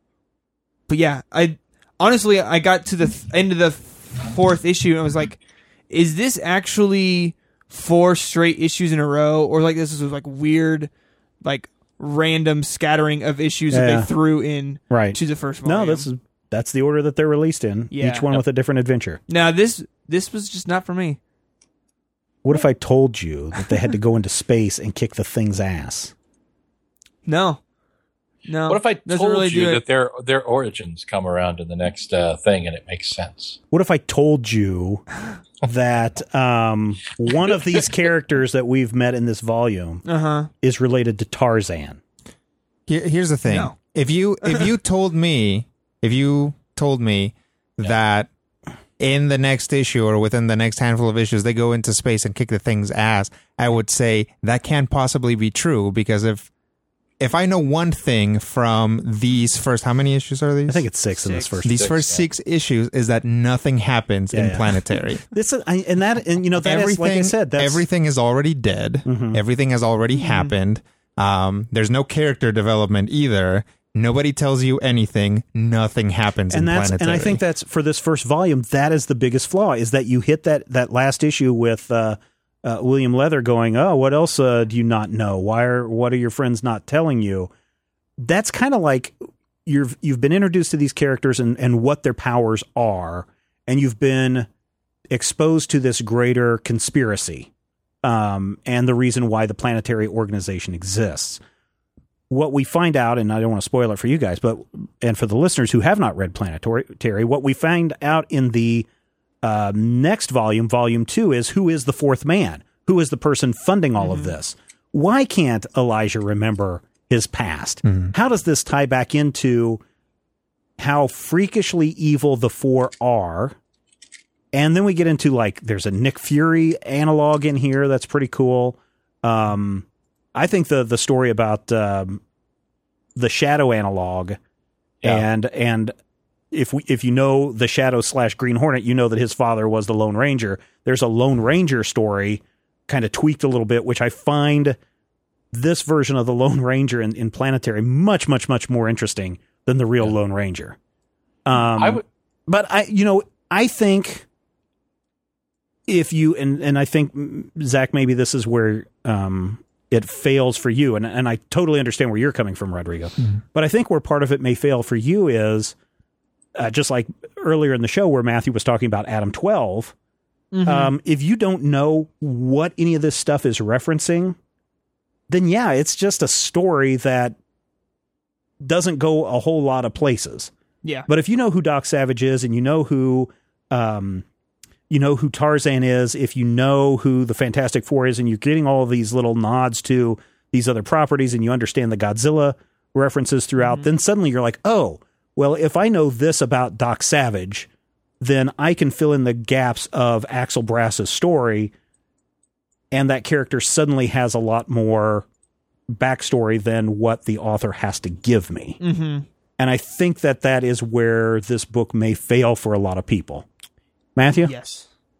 but yeah, I honestly I got to the th- end of the fourth issue and I was like, is this actually four straight issues in a row, or like this is like weird, like random scattering of issues that Yeah. they threw in Right. to the first volume? No, this is that's the order that they're released in. Yeah. Each one with a different adventure. Now this this was just not for me. What if I told you that they had to go into space and kick the thing's ass? No, no. What if I doesn't told really you do that it. their their origins come around in the next uh, thing and it makes sense? What if I told you that um, one of these characters that we've met in this volume Uh huh. is related to Tarzan? Here, here's the thing. No. If you if you told me if you told me that in the next issue or within the next handful of issues they go into space and kick the thing's ass, I would say that can't possibly be true, because if if I know one thing from these first, how many issues are these? I think it's six, in this Six. first. these Six, first yeah. six issues is that nothing happens Yeah, in yeah. Planetary. This is, I, and that, and you know, that is, everything, like I said, that's everything is already dead. Mhm. Everything has already happened. Um, there's no character development either. Nobody tells you anything. Nothing happens and in that's, Planetary. and I think that's for this first volume. That is the biggest flaw, is that you hit that that last issue with uh, uh, William Leather going, "Oh, what else uh, do you not know? Why are what are your friends not telling you?" That's kind of like you've you've been introduced to these characters and and what their powers are, and you've been exposed to this greater conspiracy, um, and the reason why the Planetary organization exists. What we find out, and I don't want to spoil it for you guys, but and for the listeners who have not read Planetary, what we find out in the uh, next volume, volume two, is who is the fourth man? Who is the person funding all of this? Why can't Elijah remember his past? How does this tie back into how freakishly evil the four are? And then we get into, like, there's a Nick Fury analog in here that's pretty cool. Um, I think the the story about um, the Shadow analog, Yeah. and and if we if you know the Shadow slash Green Hornet, you know that his father was the Lone Ranger. There's a Lone Ranger story, kind of tweaked a little bit, which I find this version of the Lone Ranger in, in Planetary much much much more interesting than the real Lone Ranger. Um, I would. but I, you know, I think if you and and I think mm, Zach, maybe this is where um, it fails for you, and and I totally understand where you're coming from, Rodrigo. But I think where part of it may fail for you is uh, just like earlier in the show where Matthew was talking about Adam twelve. Um, if you don't know what any of this stuff is referencing, then yeah, it's just a story that doesn't go a whole lot of places. Yeah. But if you know who Doc Savage is, and you know who, um, you know who Tarzan is, if you know who the Fantastic Four is, and you're getting all of these little nods to these other properties, and you understand the Godzilla references throughout, then suddenly you're like, oh, well, if I know this about Doc Savage, then I can fill in the gaps of Axel Brass's story, and that character suddenly has a lot more backstory than what the author has to give me. Mm-hmm. And I think that that is where this book may fail for a lot of people. Matthew? Yes.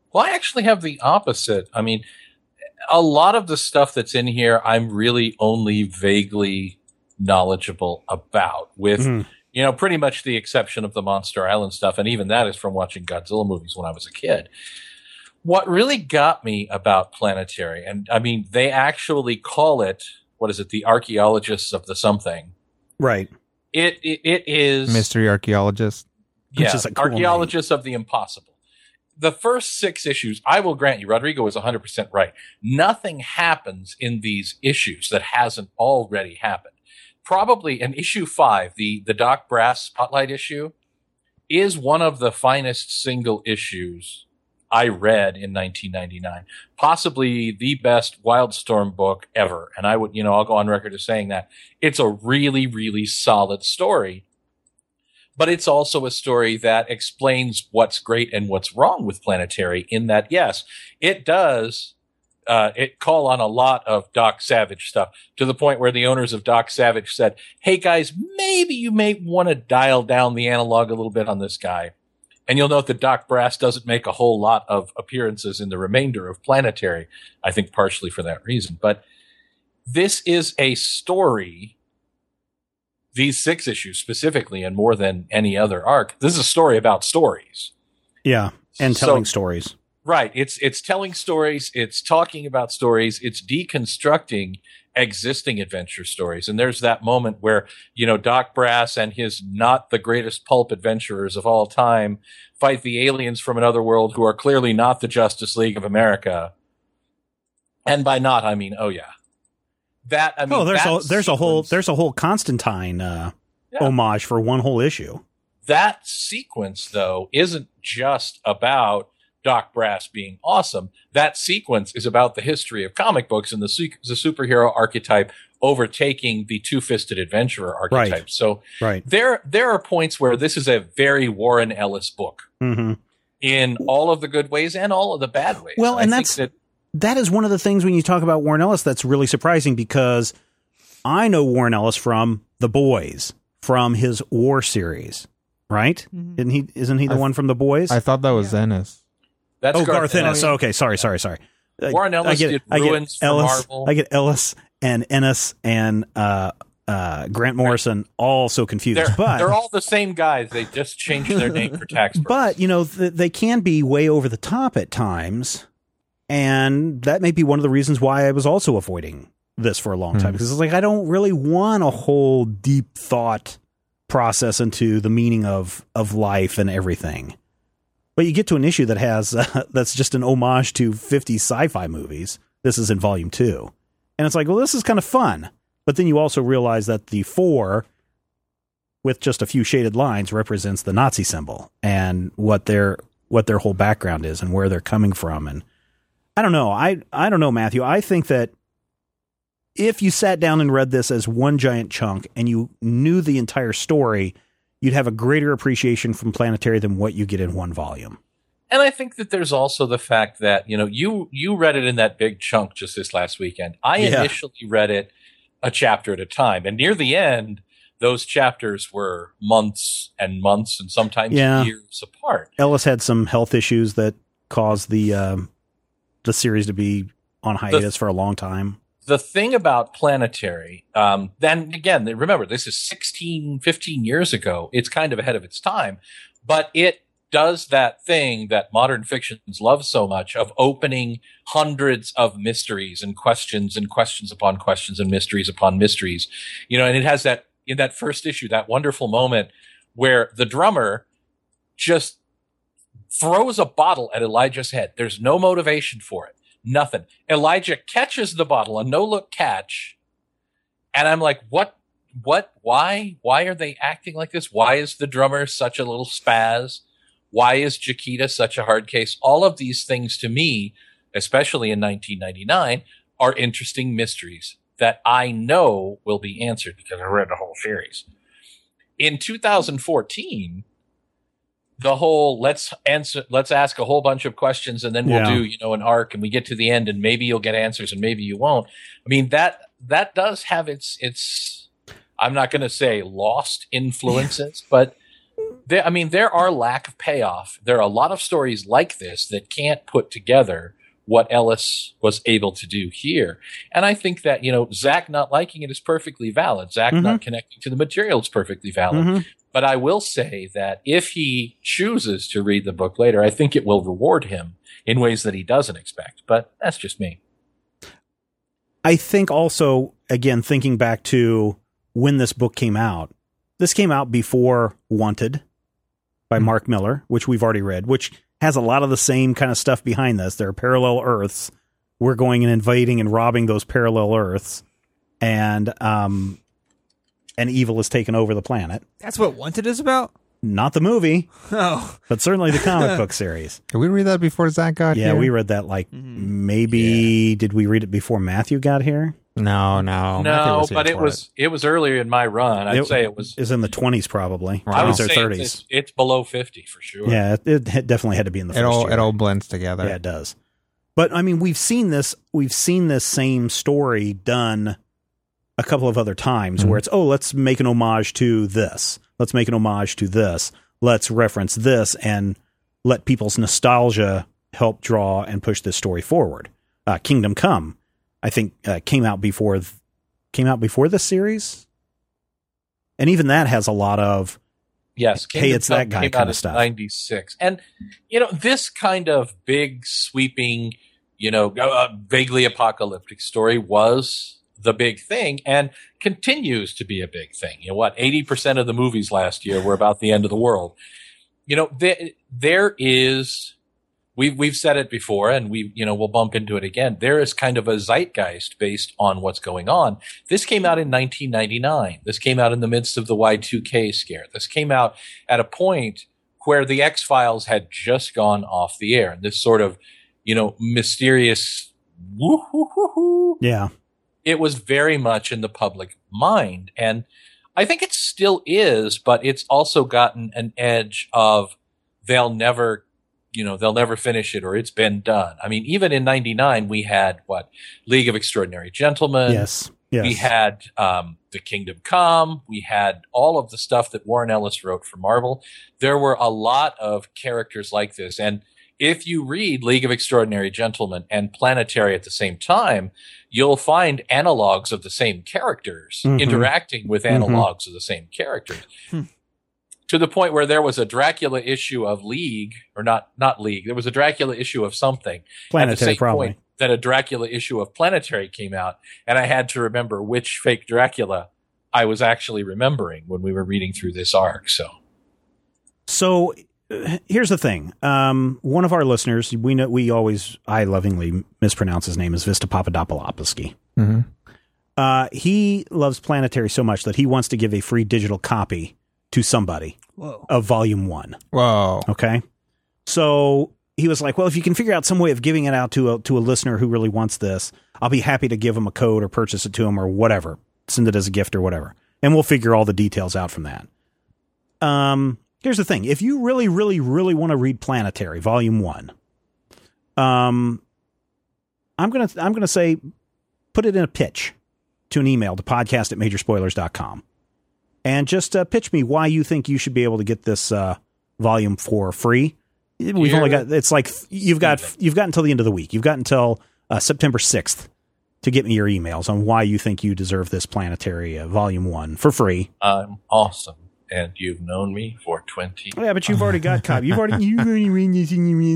Well, I actually have the opposite. I mean, a lot of the stuff that's in here, I'm really only vaguely knowledgeable about, with, mm. you know, pretty much the exception of the Monster Island stuff. And even that is from watching Godzilla movies when I was a kid. What really got me about Planetary, and I mean, they actually call it, what is it, the archaeologists of the something. Right. It It, it is... Mystery archaeologist. Yeah, Which is a cool archaeologists name. of the impossible. The first six issues, I will grant you, Rodrigo is one hundred percent right. Nothing happens in these issues that hasn't already happened. Probably in issue five, the, the Doc Brass Spotlight issue, is one of the finest single issues I read in nineteen ninety-nine. Possibly the best Wildstorm book ever. And I would, you know, I'll go on record as saying that. It's a really, really solid story. But it's also a story that explains what's great and what's wrong with Planetary, in that, yes, it does uh, it call on a lot of Doc Savage stuff, to the point where the owners of Doc Savage said, hey, guys, maybe you may want to dial down the analog a little bit on this guy. And you'll note that Doc Brass doesn't make a whole lot of appearances in the remainder of Planetary, I think partially for that reason. But this is a story, these six issues specifically, and more than any other arc, this is a story about stories. Yeah, and telling so, stories. Right. It's it's telling stories, it's talking about stories, it's deconstructing existing adventure stories. And there's that moment where, you know, Doc Brass and his not the greatest pulp adventurers of all time fight the aliens from another world who are clearly not the Justice League of America. And by not, I mean, oh yeah. That, I mean, oh, there's a, that there's a whole, sequence- there's a whole Constantine uh, Yeah. homage for one whole issue. That sequence, though, isn't just about Doc Brass being awesome. That sequence is about the history of comic books and the, su- the superhero archetype overtaking the two-fisted adventurer archetype. Right. So Right. there there are points where this is a very Warren Ellis book Mm-hmm. in all of the good ways and all of the bad ways. Well, I and think that's that, that is one of the things when you talk about Warren Ellis that's really surprising, because I know Warren Ellis from The Boys, from his War series, right? Mhm. Isn't he? Isn't he the I th- one from The Boys? I thought that was Ennis. that's oh, Garth Ennis. Ennis. Okay, sorry, sorry, sorry. I- Warren Ellis I get, did I get Ruins for Ellis, Marvel. I get Ellis and Ennis and uh, uh, Grant Morrison all so confused. They're, but they're all the same guys. They just changed their name for tax purposes. But, you know, th- they can be way over the top at times. And that may be one of the reasons why I was also avoiding this for a long time. Hmm. Because it's like, I don't really want a whole deep thought process into the meaning of, of life and everything. But you get to an issue that has, uh, that's just an homage to fifties sci-fi movies. This is in volume two. And it's like, well, this is kind of fun. But then you also realize that the four, with just a few shaded lines, represents the Nazi symbol and what their what their whole background is and where they're coming from. And I don't know. I I don't know, Matthew. I think that if you sat down and read this as one giant chunk and you knew the entire story, you'd have a greater appreciation from Planetary than what you get in one volume. And I think that there's also the fact that, you know, you you read it in that big chunk just this last weekend. I Yeah. initially read it a chapter at a time. And near the end, those chapters were months and months and sometimes Yeah. years apart. Ellis had some health issues that caused the um, the series to be on hiatus for a long time. The thing about Planetary, um, then again, remember, this is sixteen, fifteen years ago. It's kind of ahead of its time, but it does that thing that modern fictions love so much of opening hundreds of mysteries and questions and questions upon questions and mysteries upon mysteries. You know, and it has that, in that first issue, that wonderful moment where the drummer just throws a bottle at Elijah's head. There's no motivation for it. Nothing. Elijah catches the bottle, a no-look catch. And I'm like, what, what, why, why are they acting like this? Why is the drummer such a little spaz? Why is Chiquita such a hard case? All of these things to me, especially in nineteen ninety-nine, are interesting mysteries that I know will be answered because I read the whole series. In two thousand fourteen, the whole let's answer, let's ask a whole bunch of questions and then we'll Yeah. do, you know, an arc and we get to the end and maybe you'll get answers and maybe you won't. I mean, that, that does have its, its, I'm not going to say lost influences, but there, I mean, there are lack of payoff. There are a lot of stories like this that can't put together what Ellis was able to do here. And I think that, you know, Zach not liking it is perfectly valid. Zach Mm-hmm. not connecting to the material is perfectly valid. Mm-hmm. But I will say that if he chooses to read the book later, I think it will reward him in ways that he doesn't expect. But that's just me. I think also, again, thinking back to when this book came out, this came out before Wanted by Mm-hmm. Mark Miller, which we've already read, which has a lot of the same kind of stuff behind this. There are parallel Earths. We're going and invading and robbing those parallel Earths. And, um, and evil has taken over the planet. That's what Wanted is about? Not the movie, Oh. but certainly the comic book series. Did we read that before Zach got Yeah, here? we read that like maybe, did we read it before Matthew got here? No, no. Matthew no, was here but it for was it was earlier in my run. I'd It say it was. Is in the twenties probably. Wow. I would Twenties or say thirties. it's, it's below fifty for sure. Yeah, it, it definitely had to be in the It first all year. it all blends together. Yeah, it does. But I mean, we've seen this. We've seen this same story done a couple of other times, Mm-hmm. where it's oh, let's make an homage to this. Let's make an homage to this. Let's reference this and let people's nostalgia help draw and push this story forward. Uh, Kingdom Come, I think, uh, came out before th- came out before this series, and even that has a lot of Yes. Hey, Kingdom it's that Come guy came kinda out in stuff. ninety-six. And, you know, this kind of big, sweeping, you know, uh, vaguely apocalyptic story was the big thing and continues to be a big thing. You know what? eighty percent of the movies last year were about the end of the world. You know, there, there is, we've, we've said it before and we, you know, we'll bump into it again. There is kind of a zeitgeist based on what's going on. This came out in nineteen ninety-nine. This came out in the midst of the Y two K scare. This came out at a point where the X-Files had just gone off the air. And this sort of, you know, mysterious woo-hoo-hoo-hoo, yeah. it was very much in the public mind. And I think it still is, but it's also gotten an edge of they'll never, you know, they'll never finish it or it's been done. I mean, even in ninety-nine, we had what? League of Extraordinary Gentlemen. Yes. Yes. We had um, The Kingdom Come. We had all of the stuff that Warren Ellis wrote for Marvel. There were a lot of characters like this. And if you read League of Extraordinary Gentlemen and Planetary at the same time, you'll find analogs of the same characters Mhm. interacting with analogs of the same characters. Hmm. To the point where there was a Dracula issue of League, or not not League, there was a Dracula issue of something. At the Planetary, same probably. point that a Dracula issue of Planetary came out, and I had to remember which fake Dracula I was actually remembering when we were reading through this arc. So, So uh, here's the thing. Um, one of our listeners, we know we always, I lovingly mispronounce his name, is Vista Papadopoulos. Mm-hmm. Uh, he loves Planetary so much that he wants to give a free digital copy to somebody Whoa. of Volume One. Whoa. Okay, so he was like, "Well, if you can figure out some way of giving it out to a to a listener who really wants this, I'll be happy to give him a code or purchase it to him or whatever, send it as a gift or whatever, and we'll figure all the details out from that." Um, here's the thing: if you really, really, really want to read Planetary Volume One, um, I'm gonna I'm gonna say, put it in a pitch to an email to podcast at major spoilers dot com. And just uh, pitch me why you think you should be able to get this uh, volume for free. We've You're only got it's like you've got you've got until the end of the week. You've got until uh, September sixth to get me your emails on why you think you deserve this Planetary uh, volume one for free. I'm awesome, and you've known me for twenty. Yeah, but you've already got copy. You've already you've already read this.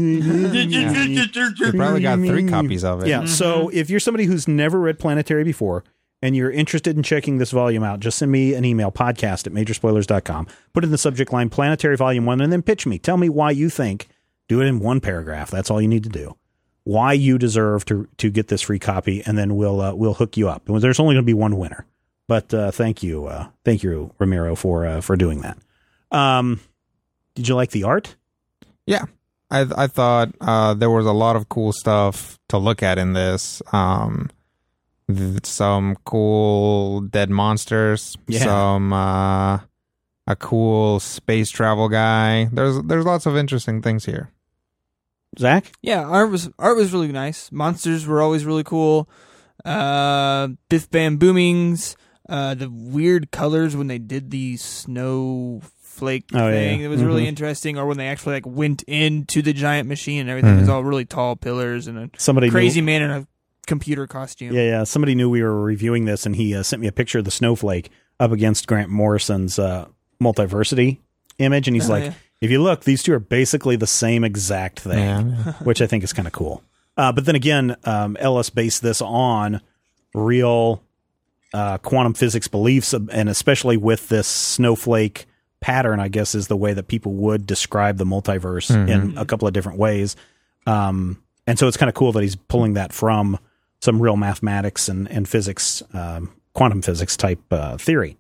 You probably got three copies of it. Yeah. So if you're somebody who's never read Planetary before and you're interested in checking this volume out, just send me an email, podcast at major spoilers dot com. Put in the subject line Planetary Volume one and then pitch me. Tell me why you think, do it in one paragraph. That's all you need to do. Why you deserve to to get this free copy, and then we'll uh, we'll hook you up. There's only going to be one winner. But uh, thank you, uh, thank you, Ramiro, for uh, for doing that. Um, did you like the art? Yeah, I I thought uh, there was a lot of cool stuff to look at in this. Um, th- some cool dead monsters. Yeah. Some uh, a cool space travel guy. There's there's lots of interesting things here. Zach? Yeah, art was art was really nice. Monsters were always really cool. Uh, Biff Bam Boomings. Uh, the weird colors when they did the snow snowflake Oh, thing. yeah. It was really Mhm. interesting. Or when they actually like went into the giant machine and everything. It was all really tall pillars and a Somebody crazy knew, man in a computer costume. Yeah, yeah. Somebody knew we were reviewing this, and he uh, sent me a picture of the snowflake up against Grant Morrison's uh, multiversity image, and he's Oh, like, yeah. if you look, these two are basically the same exact thing, Yeah. which I think is kind of cool. Uh, but then again, um, Ellis based this on real uh, quantum physics beliefs, and especially with this snowflake pattern, I guess is the way that people would describe the multiverse Mhm. in a couple of different ways. Um, and so it's kind of cool that he's pulling that from some real mathematics and, and physics, um, quantum physics type uh, theory.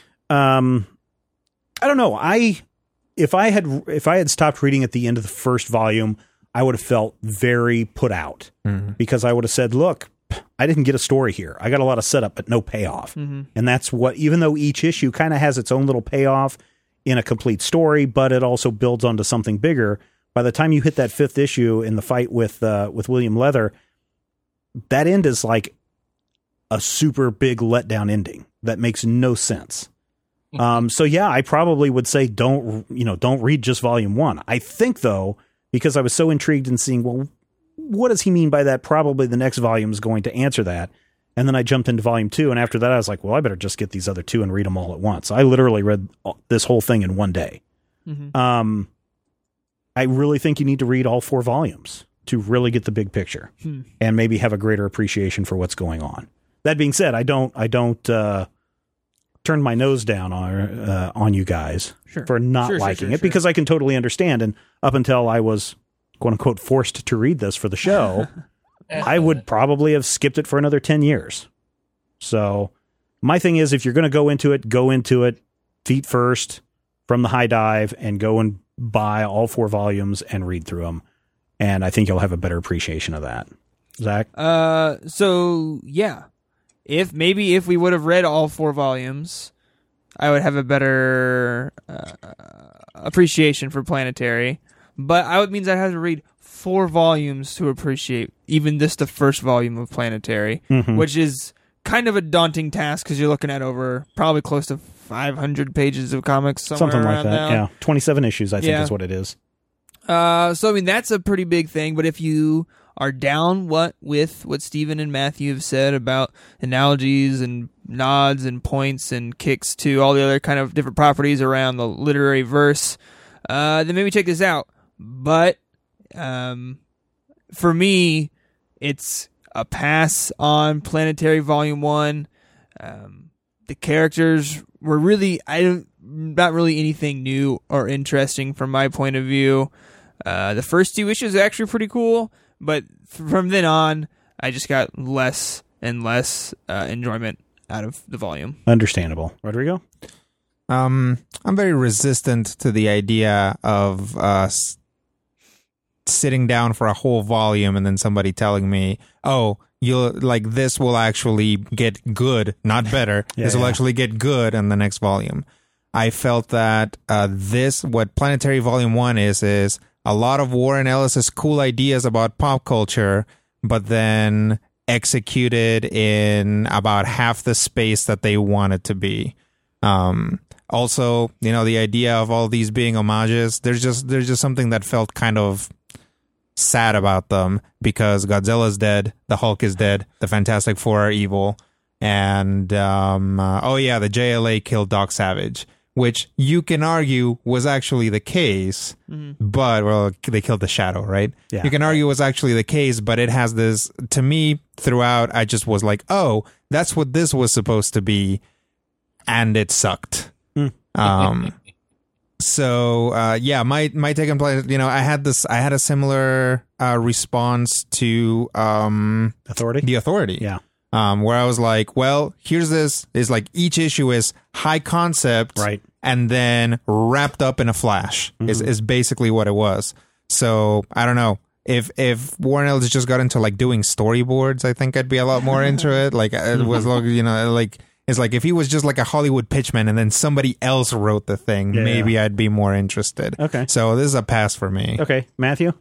Um, I don't know. I if I had if I had stopped reading at the end of the first volume, I would have felt very put out Mhm. because I would have said, "Look, I didn't get a story here. I got a lot of setup, but no payoff." Mm-hmm. And that's what, even though each issue kind of has its own little payoff in a complete story, but it also builds onto something bigger. By the time you hit that fifth issue in the fight with uh, with William Leather, that end is like a super big letdown ending that makes no sense. Um, so yeah, I probably would say don't you know don't read just volume one. I think though, because I was so intrigued in seeing, well, what does he mean by that? Probably the next volume is going to answer that. And then I jumped into volume two, and after that, I was like, well, I better just get these other two and read them all at once. I literally read this whole thing in one day. Mm-hmm. Um, I really think you need to read all four volumes to really get the big picture Hmm. and maybe have a greater appreciation for what's going on. That being said, I don't, I don't uh, turn my nose down on uh, on you guys Sure. for not Sure, sure, liking sure, it sure. because I can totally understand. And up until I was quote unquote forced to read this for the show, I would probably have skipped it for another ten years. So my thing is, if you're going to go into it, go into it feet first from the high dive and go and buy all four volumes and read through them. And I think you'll have a better appreciation of that. Zach? Uh, so yeah, if maybe if we would have read all four volumes, I would have a better uh, appreciation for Planetary. But I would means I'd have to read four volumes to appreciate even just the first volume of Planetary, Mhm. which is kind of a daunting task because you're looking at over probably close to five hundred pages of comics, somewhere Something like around that. now. Yeah. twenty-seven issues, I think, Yeah. is what it is. Uh, so I mean that's a pretty big thing. But if you are down what with what Stephen and Matthew have said about analogies and nods and points and kicks to all the other kind of different properties around the literary verse, uh, then maybe check this out. But um, for me, it's a pass on Planetary Volume One. Um, the characters were really I don't not really anything new or interesting from my point of view. Uh, the first two issues are actually pretty cool, but from then on, I just got less and less uh, enjoyment out of the volume. Understandable. Rodrigo? Um, I'm very resistant to the idea of uh, s- sitting down for a whole volume and then somebody telling me, "Oh, you'll like this will actually get good, not better. Yeah, this will yeah. actually get good in the next volume." I felt that uh, this, what Planetary Volume One is, is a lot of Warren Ellis's cool ideas about pop culture, but then executed in about half the space that they want it to be. Um, also, you know, the idea of all these being homages, there's just there's just something that felt kind of sad about them because Godzilla's dead, the Hulk is dead, the Fantastic Four are evil, and um, uh, oh yeah, the J L A killed Doc Savage, which you can argue was actually the case, but well, they killed the Shadow, right? Yeah. You can argue was actually the case, but it has this, to me, throughout, I just was like, oh, that's what this was supposed to be, and it sucked. Um, so uh, yeah, my my take on play, you know, I had this, I had a similar uh, response to um, Authority? the Authority. Yeah. Um, where I was like, well, here's this, is like each issue is high concept, Right. and then wrapped up in a flash is, is basically what it was. So I don't know if if Warren Ellis just got into like doing storyboards, I think I'd be a lot more into it. Like it was like, you know, like it's like if he was just like a Hollywood pitchman and then somebody else wrote the thing, Yeah. maybe I'd be more interested. Okay. So this is a pass for me. Okay. Matthew?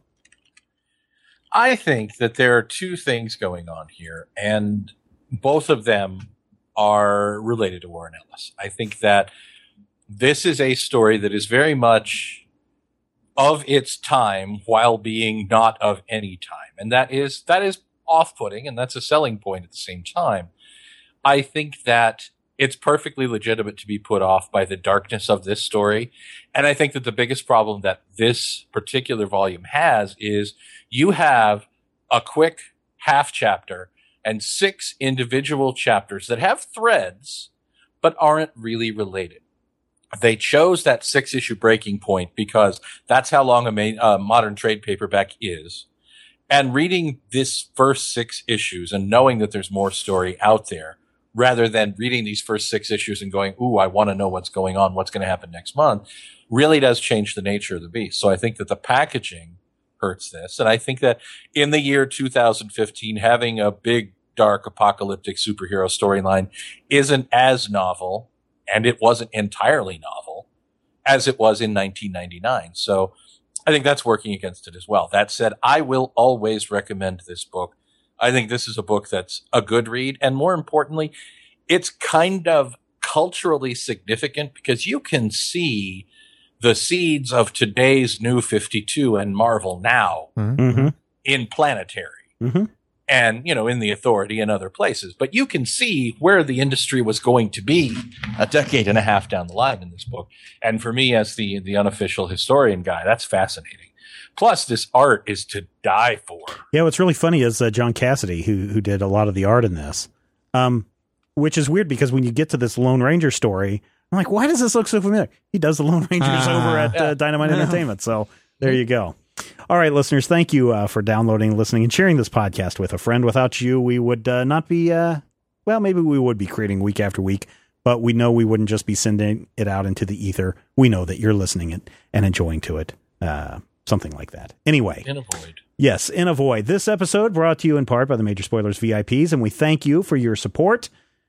I think that there are two things going on here, and both of them are related to Warren Ellis. I think that this is a story that is very much of its time while being not of any time. And that is, that is off-putting, and that's a selling point at the same time. I think that it's perfectly legitimate to be put off by the darkness of this story. And I think that the biggest problem that this particular volume has is you have a quick half chapter and six individual chapters that have threads, but aren't really related. They chose that six issue breaking point because that's how long a main, uh, modern trade paperback is. And reading this first six issues and knowing that there's more story out there, rather than reading these first six issues and going, ooh, I want to know what's going on, what's going to happen next month, really does change the nature of the beast. So I think that the packaging hurts this. And I think that in the year two thousand fifteen, having a big, dark, apocalyptic superhero storyline isn't as novel, and it wasn't entirely novel, as it was in nineteen ninety-nine. So I think that's working against it as well. That said, I will always recommend this book. I think this is a book that's a good read. And more importantly, it's kind of culturally significant because you can see the seeds of today's New fifty-two and Marvel now Mm-hmm. in Planetary Mm-hmm. and, you know, in the Authority and other places. But you can see where the industry was going to be a decade and a half down the line in this book. And for me, as the, the unofficial historian guy, that's fascinating. Plus, this art is to die for. Yeah, what's really funny is uh, John Cassidy, who who did a lot of the art in this, um, which is weird because when you get to this Lone Ranger story, I'm like, why does this look so familiar? He does the Lone Rangers Ah. over at Yeah. uh, Dynamite Entertainment. So there you go. All right, listeners, thank you uh, for downloading, listening, and sharing this podcast with a friend. Without you, we would uh, not be, uh, well, maybe we would be creating week after week, but we know we wouldn't just be sending it out into the ether. We know that you're listening it and enjoying to it. Uh Something like that. Anyway. In a void. Yes, in a void. This episode brought to you in part by the Major Spoilers V I Ps, and we thank you for your support.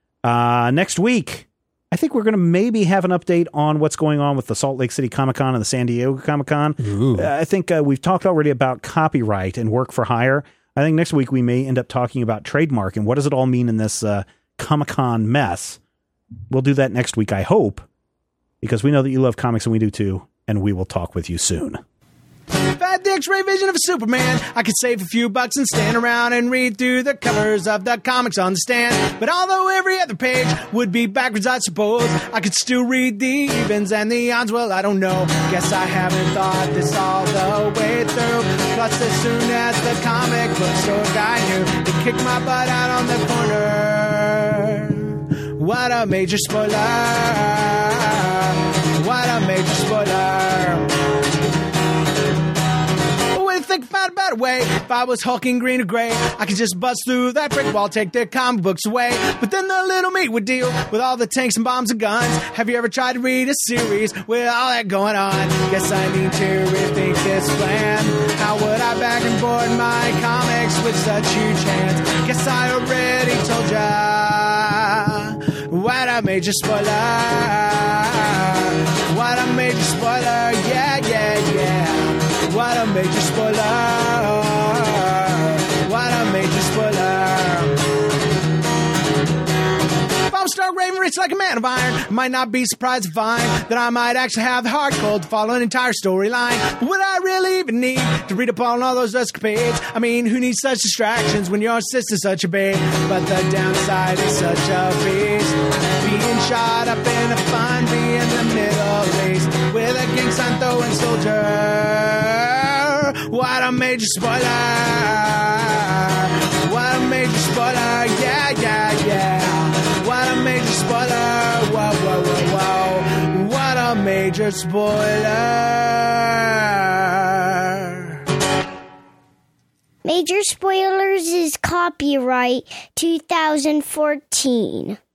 Uh, next week, I think we're going to maybe have an update on what's going on with the Salt Lake City Comic-Con and the San Diego Comic-Con. Uh, I think uh, we've talked already about copyright and work for hire. I think next week we may end up talking about trademark and what does it all mean in this uh, Comic-Con mess. We'll do that next week, I hope, because we know that you love comics and we do too, and we will talk with you soon. If I had the X-ray vision of a Superman, I could save a few bucks and stand around and read through the covers of the comics on the stand. But although every other page would be backwards, I suppose, I could still read the evens and the odds. Well, I don't know. Guess I haven't thought this all the way through. Plus, as soon as the comic book store guy knew, he kicked my butt out on the corner. What a major spoiler. What a major spoiler. Think about a better way. If I was hulking green or gray, I could just bust through that brick wall, take their comic books away. But then the little meat would deal with all the tanks and bombs and guns. Have you ever tried to read a series with all that going on? Guess I need to rethink this plan. How would I back and board my comics with such huge hands? Guess I already told ya. What a major spoiler. What a major spoiler. Yeah, yeah, yeah. What a major spoiler. What a major spoiler. If I'm stark raving rich like a man of iron, I might not be surprised to find that I might actually have the heart cold to follow an entire storyline. But would I really even need to read up on all those escapades? I mean, who needs such distractions when your sister's such a babe? But the downside is such a beast. Being shot up in a fun bee in the Middle East with a gang sign throwing soldier. What a major spoiler. What a major spoiler. Yeah, yeah, yeah. What a major spoiler. Whoa, whoa, whoa, whoa. What a major spoiler. Major Spoilers is copyright two thousand fourteen.